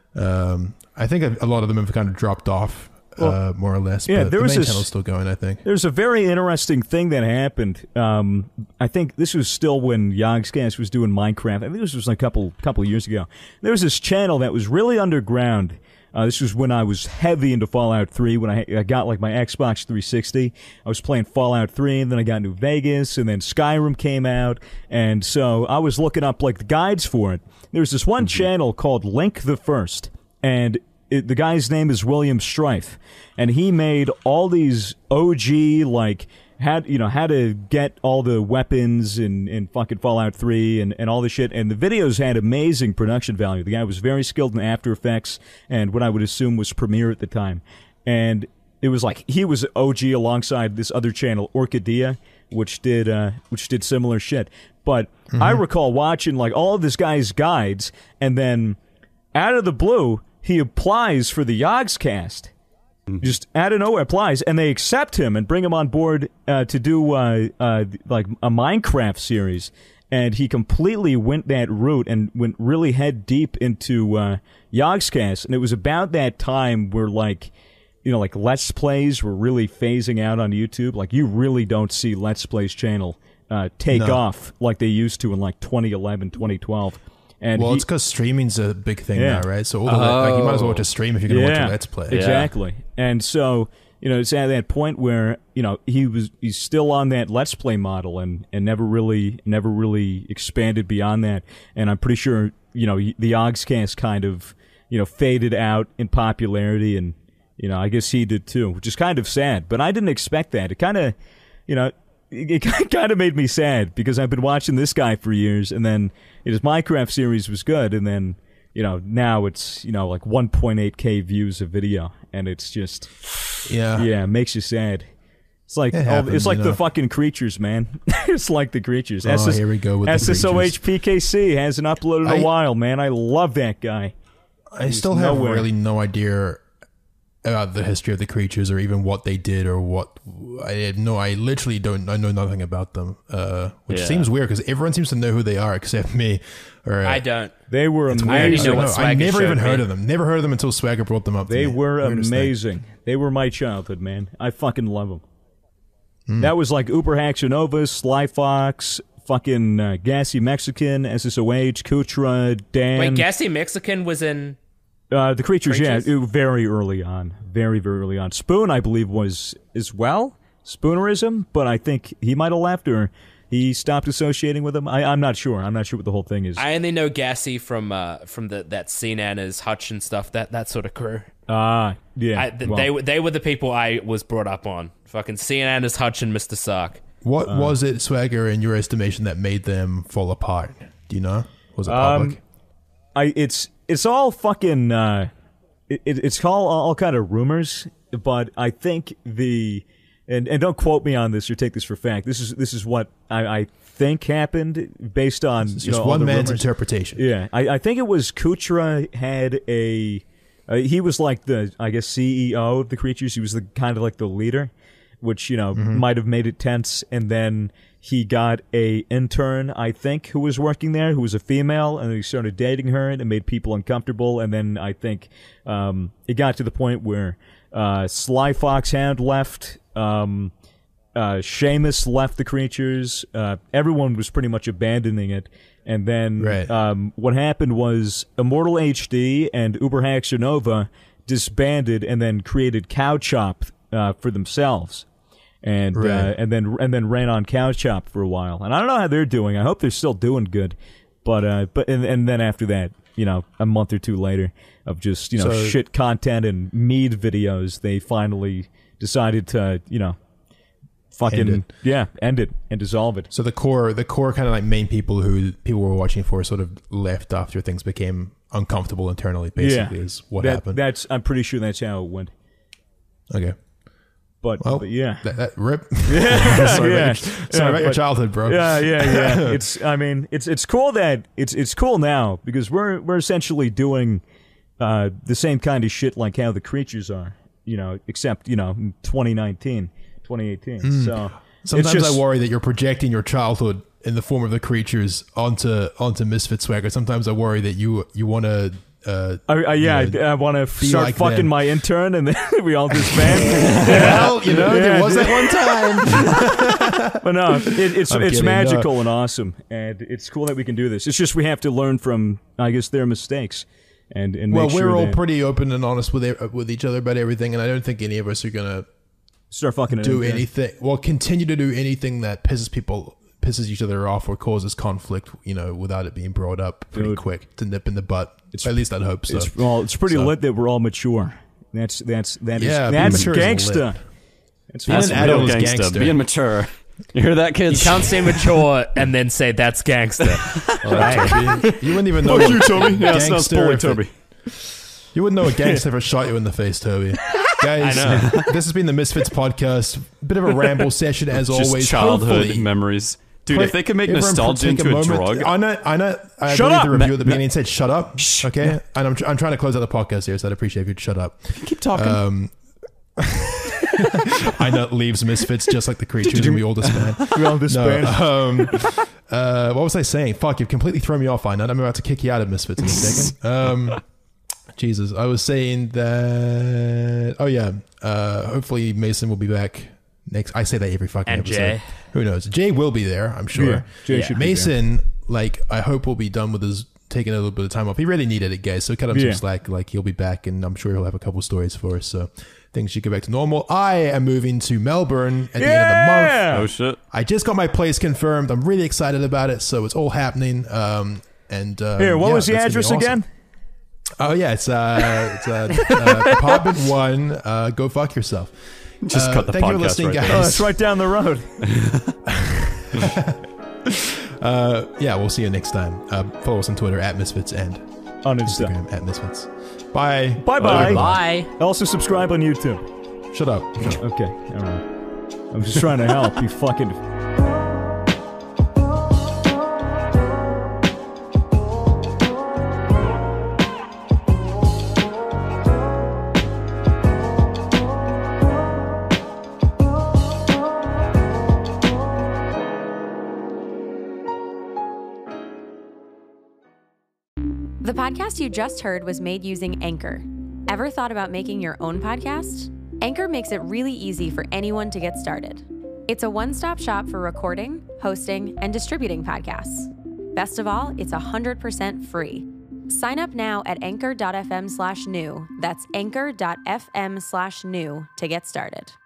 Um, I think a, a lot of them have kind of dropped off. Uh, more or less, yeah, but there the was main this- channel's still going, I think. There's a very interesting thing that happened. Um, I think this was still when Yogscast was doing Minecraft. I think this was like a couple couple of years ago. There was this channel that was really underground. Uh, this was when I was heavy into Fallout three, when I, I got like my Xbox three sixty. I was playing Fallout three, and then I got New Vegas, and then Skyrim came out. And so I was looking up like the guides for it. There was this one channel called Link the First, and it, the guy's name is William Strife, and he made all these O G like had you know how to get all the weapons in, in fucking Fallout three and, and all this shit, and the videos had amazing production value. The guy was very skilled in After Effects and what I would assume was Premiere at the time, and it was like he was O G alongside this other channel, Orchidea, which did uh, which did similar shit. But I recall watching like all of this guy's guides, and then out of the blue, he applies for the Yogscast. Just out of nowhere applies, and they accept him and bring him on board uh, to do uh, uh, like a Minecraft series. And he completely went that route and went really head deep into uh, Yogscast. And it was about that time where like, you know, like Let's Plays were really phasing out on YouTube. Like you really don't see Let's Plays channel uh, take No. off like they used to in like twenty eleven, twenty twelve. And Well, he- it's because streaming's a big thing Yeah. now, right? So all the, like you might as well Oh. watch a stream if you're going to watch a Let's Play. Exactly. And so, you know, it's at that point where, you know, he was he's still on that Let's Play model and, and never really never really expanded beyond that. And I'm pretty sure, you know, the Yogscast kind of, you know, faded out in popularity, and, you know, I guess he did too, which is kind of sad. But I didn't expect that. It kind of, you know, it kind of made me sad because I've been watching this guy for years, and then his Minecraft series was good, and then, you know, now it's, you know, like one point eight K views a video, and it's just, Yeah. yeah, it makes you sad. It's like It oh, happens, it's like you the know. fucking creatures, man. It's like the creatures. Oh, here we go with the S S O H creatures. P K C hasn't uploaded in a I- while, man. I love that guy. I still have nowhere. really no idea about the history of the creatures or even what they did or what I have no I literally don't I know nothing about them, uh, which Yeah. seems weird because everyone seems to know who they are except me. Or uh, I don't. They were it's amazing. weird. already know I, what don't know. I Swagger never even showed heard me. of them. Never heard of them until Swagger brought them up. to They me. were Weirdest thing. amazing. They were my childhood, man. I fucking love them. Hmm. That was like Uber Haxanova, Sly Fox, fucking uh, Gassy Mexican, S S O H, Kutra, Dan. Wait, Gassy Mexican was in. uh, the creatures, Creatures? yeah, it- very early on. Very, very early on. Spoon, I believe, was as well. Spoonerism, but I think he might have left or he stopped associating with him. I, I'm not sure. I'm not sure what the whole thing is. I only know Gassy from uh, from the that Cnanas, Hutch and stuff. That that sort of crew. Ah, yeah. I, th- well, they were they were the people I was brought up on. Fucking Cnanas, Hutch, and Mister Sark. What Uh, was it, Swagger, in your estimation, that made them fall apart? Do you know? Was it Um, public? I it's it's all fucking uh, it, it- it's all all kind of rumors, but I think the and and don't quote me on this or take this for fact. This is this is what I, I think happened based on It's you just know, all one the man's rumors. interpretation. Yeah, I, I think it was Kuchera had a uh, he was like the I guess C E O of the creatures. He was the kind of like the leader, which you know might have made it tense. And then he got a intern, I think, who was working there, who was a female, and he started dating her, and it made people uncomfortable. And then I think um, it got to the point where uh, Sly Foxhound left. Um, uh, Seamus left the creatures. Uh, everyone was pretty much abandoning it. And then Right. um, what happened was Immortal H D and Uber Haxer Nova disbanded and then created Cow Chop uh, for themselves. And uh, Right. and then and then ran on Cow Chop for a while. And I don't know how they're doing. I hope they're still doing good. But uh, but and, and then after that, you know, a month or two later of just, you know, So- shit content and mead videos, they finally decided to, you know, fucking, End it. yeah, end it and dissolve it. So the core, the core kind of like main people who people were watching for sort of left after things became uncomfortable internally, basically, yeah. is what that, happened. That's, I'm pretty sure that's how it went. Okay. But, Well, but yeah. That, that rip. Yeah, sorry yeah. about, your, sorry Yeah, about your but- childhood, bro. Yeah, yeah, yeah. It's, I mean, it's it's cool that it's it's cool now because we're we're essentially doing uh, the same kind of shit like how the creatures are, you know, except you know, in twenty nineteen, twenty eighteen. So Sometimes it's just, I worry that you're projecting your childhood in the form of the creatures onto onto Misfit Swagger. Sometimes I worry that you you want to. Uh, I, I, yeah, you know, I, I want to start like fucking them. my intern, and then we all disband. well, you know, Yeah, there was that one time. But no, it, it's I'm it's kidding, magical and awesome, and it's cool that we can do this. It's just we have to learn from, I guess, their mistakes, and and make Well, we're sure all that pretty open and honest with e- with each other about everything, and I don't think any of us are gonna start fucking it do up, yeah. anything. Well, continue to do anything that pisses people, pisses each other off, or causes conflict. You know, without it being brought up pretty Dude. quick to nip in the butt. At least I'd hope so. It's well, it's pretty So- lit that we're all mature. That's that's that is Yeah, being that's mature is gangsta. lit. That's Being That's an fucking adult real is gangsta. gangster. Being mature. You hear that, You kids? can't say mature and then say that's gangster. All right. You wouldn't even know. Fuck you, what Toby. Yeah, it's not gangster spoiler, if it- Toby. You wouldn't know a gangster ever shot you in the face, Toby. Guys, I know. this has been the Misfits podcast. Bit of a ramble session as Just always. childhood Hopefully- memoes. Dude, if they could make Everyone nostalgia take into a, moment- drug, I know, I know. I Shut believe up! the review Ma- at the ma- beginning said "shut up." Okay, and I'm tr- I'm trying to close out the podcast here, so I'd appreciate if you'd shut up. keep talking. Um, I know leaves Misfits just like the creatures, and we all disband. we all disband. No, um, uh, what was I saying? Fuck, you've completely thrown me off, Einat. I'm about to kick you out of Misfits in a second. Um, Jesus, I was saying that. Oh yeah, uh, hopefully Mason will be back next. I say that every fucking And episode. Jay. Who knows? Jay will be there, I'm sure. Yeah, Jay should be there. Mason, like, I hope will be done with his taking a little bit of time off. He really needed it, guys. So cut him Yeah. some slack. Like, he'll be back, and I'm sure he'll have a couple stories for us. So things should go back to normal. I am moving to Melbourne at the end of the month. Yeah! oh, shit. I just got my place confirmed. I'm really excited about it. So it's all happening. Um, and um, Here, what yeah, was the that's gonna be address awesome. again? Oh yeah, it's uh, it's uh, uh, apartment one. Uh, go fuck yourself. Just Uh, cut the thank you for podcast listening, right guys. there. Oh, it's right down the road. Uh, yeah, we'll see you next time. Uh, follow us on Twitter at Misfits and On Insta. Instagram at Misfits. Bye. Bye bye. Bye. Also subscribe on YouTube. Shut up. Shut up. Okay, all right. I'm just trying to help. You fucking. The podcast you just heard was made using Anchor. Ever thought about making your own podcast? Anchor makes it really easy for anyone to get started. It's a one-stop shop for recording, hosting, and distributing podcasts. Best of all, it's one hundred percent free. Sign up now at anchor.fm slash new. That's anchor.fm slash new to get started.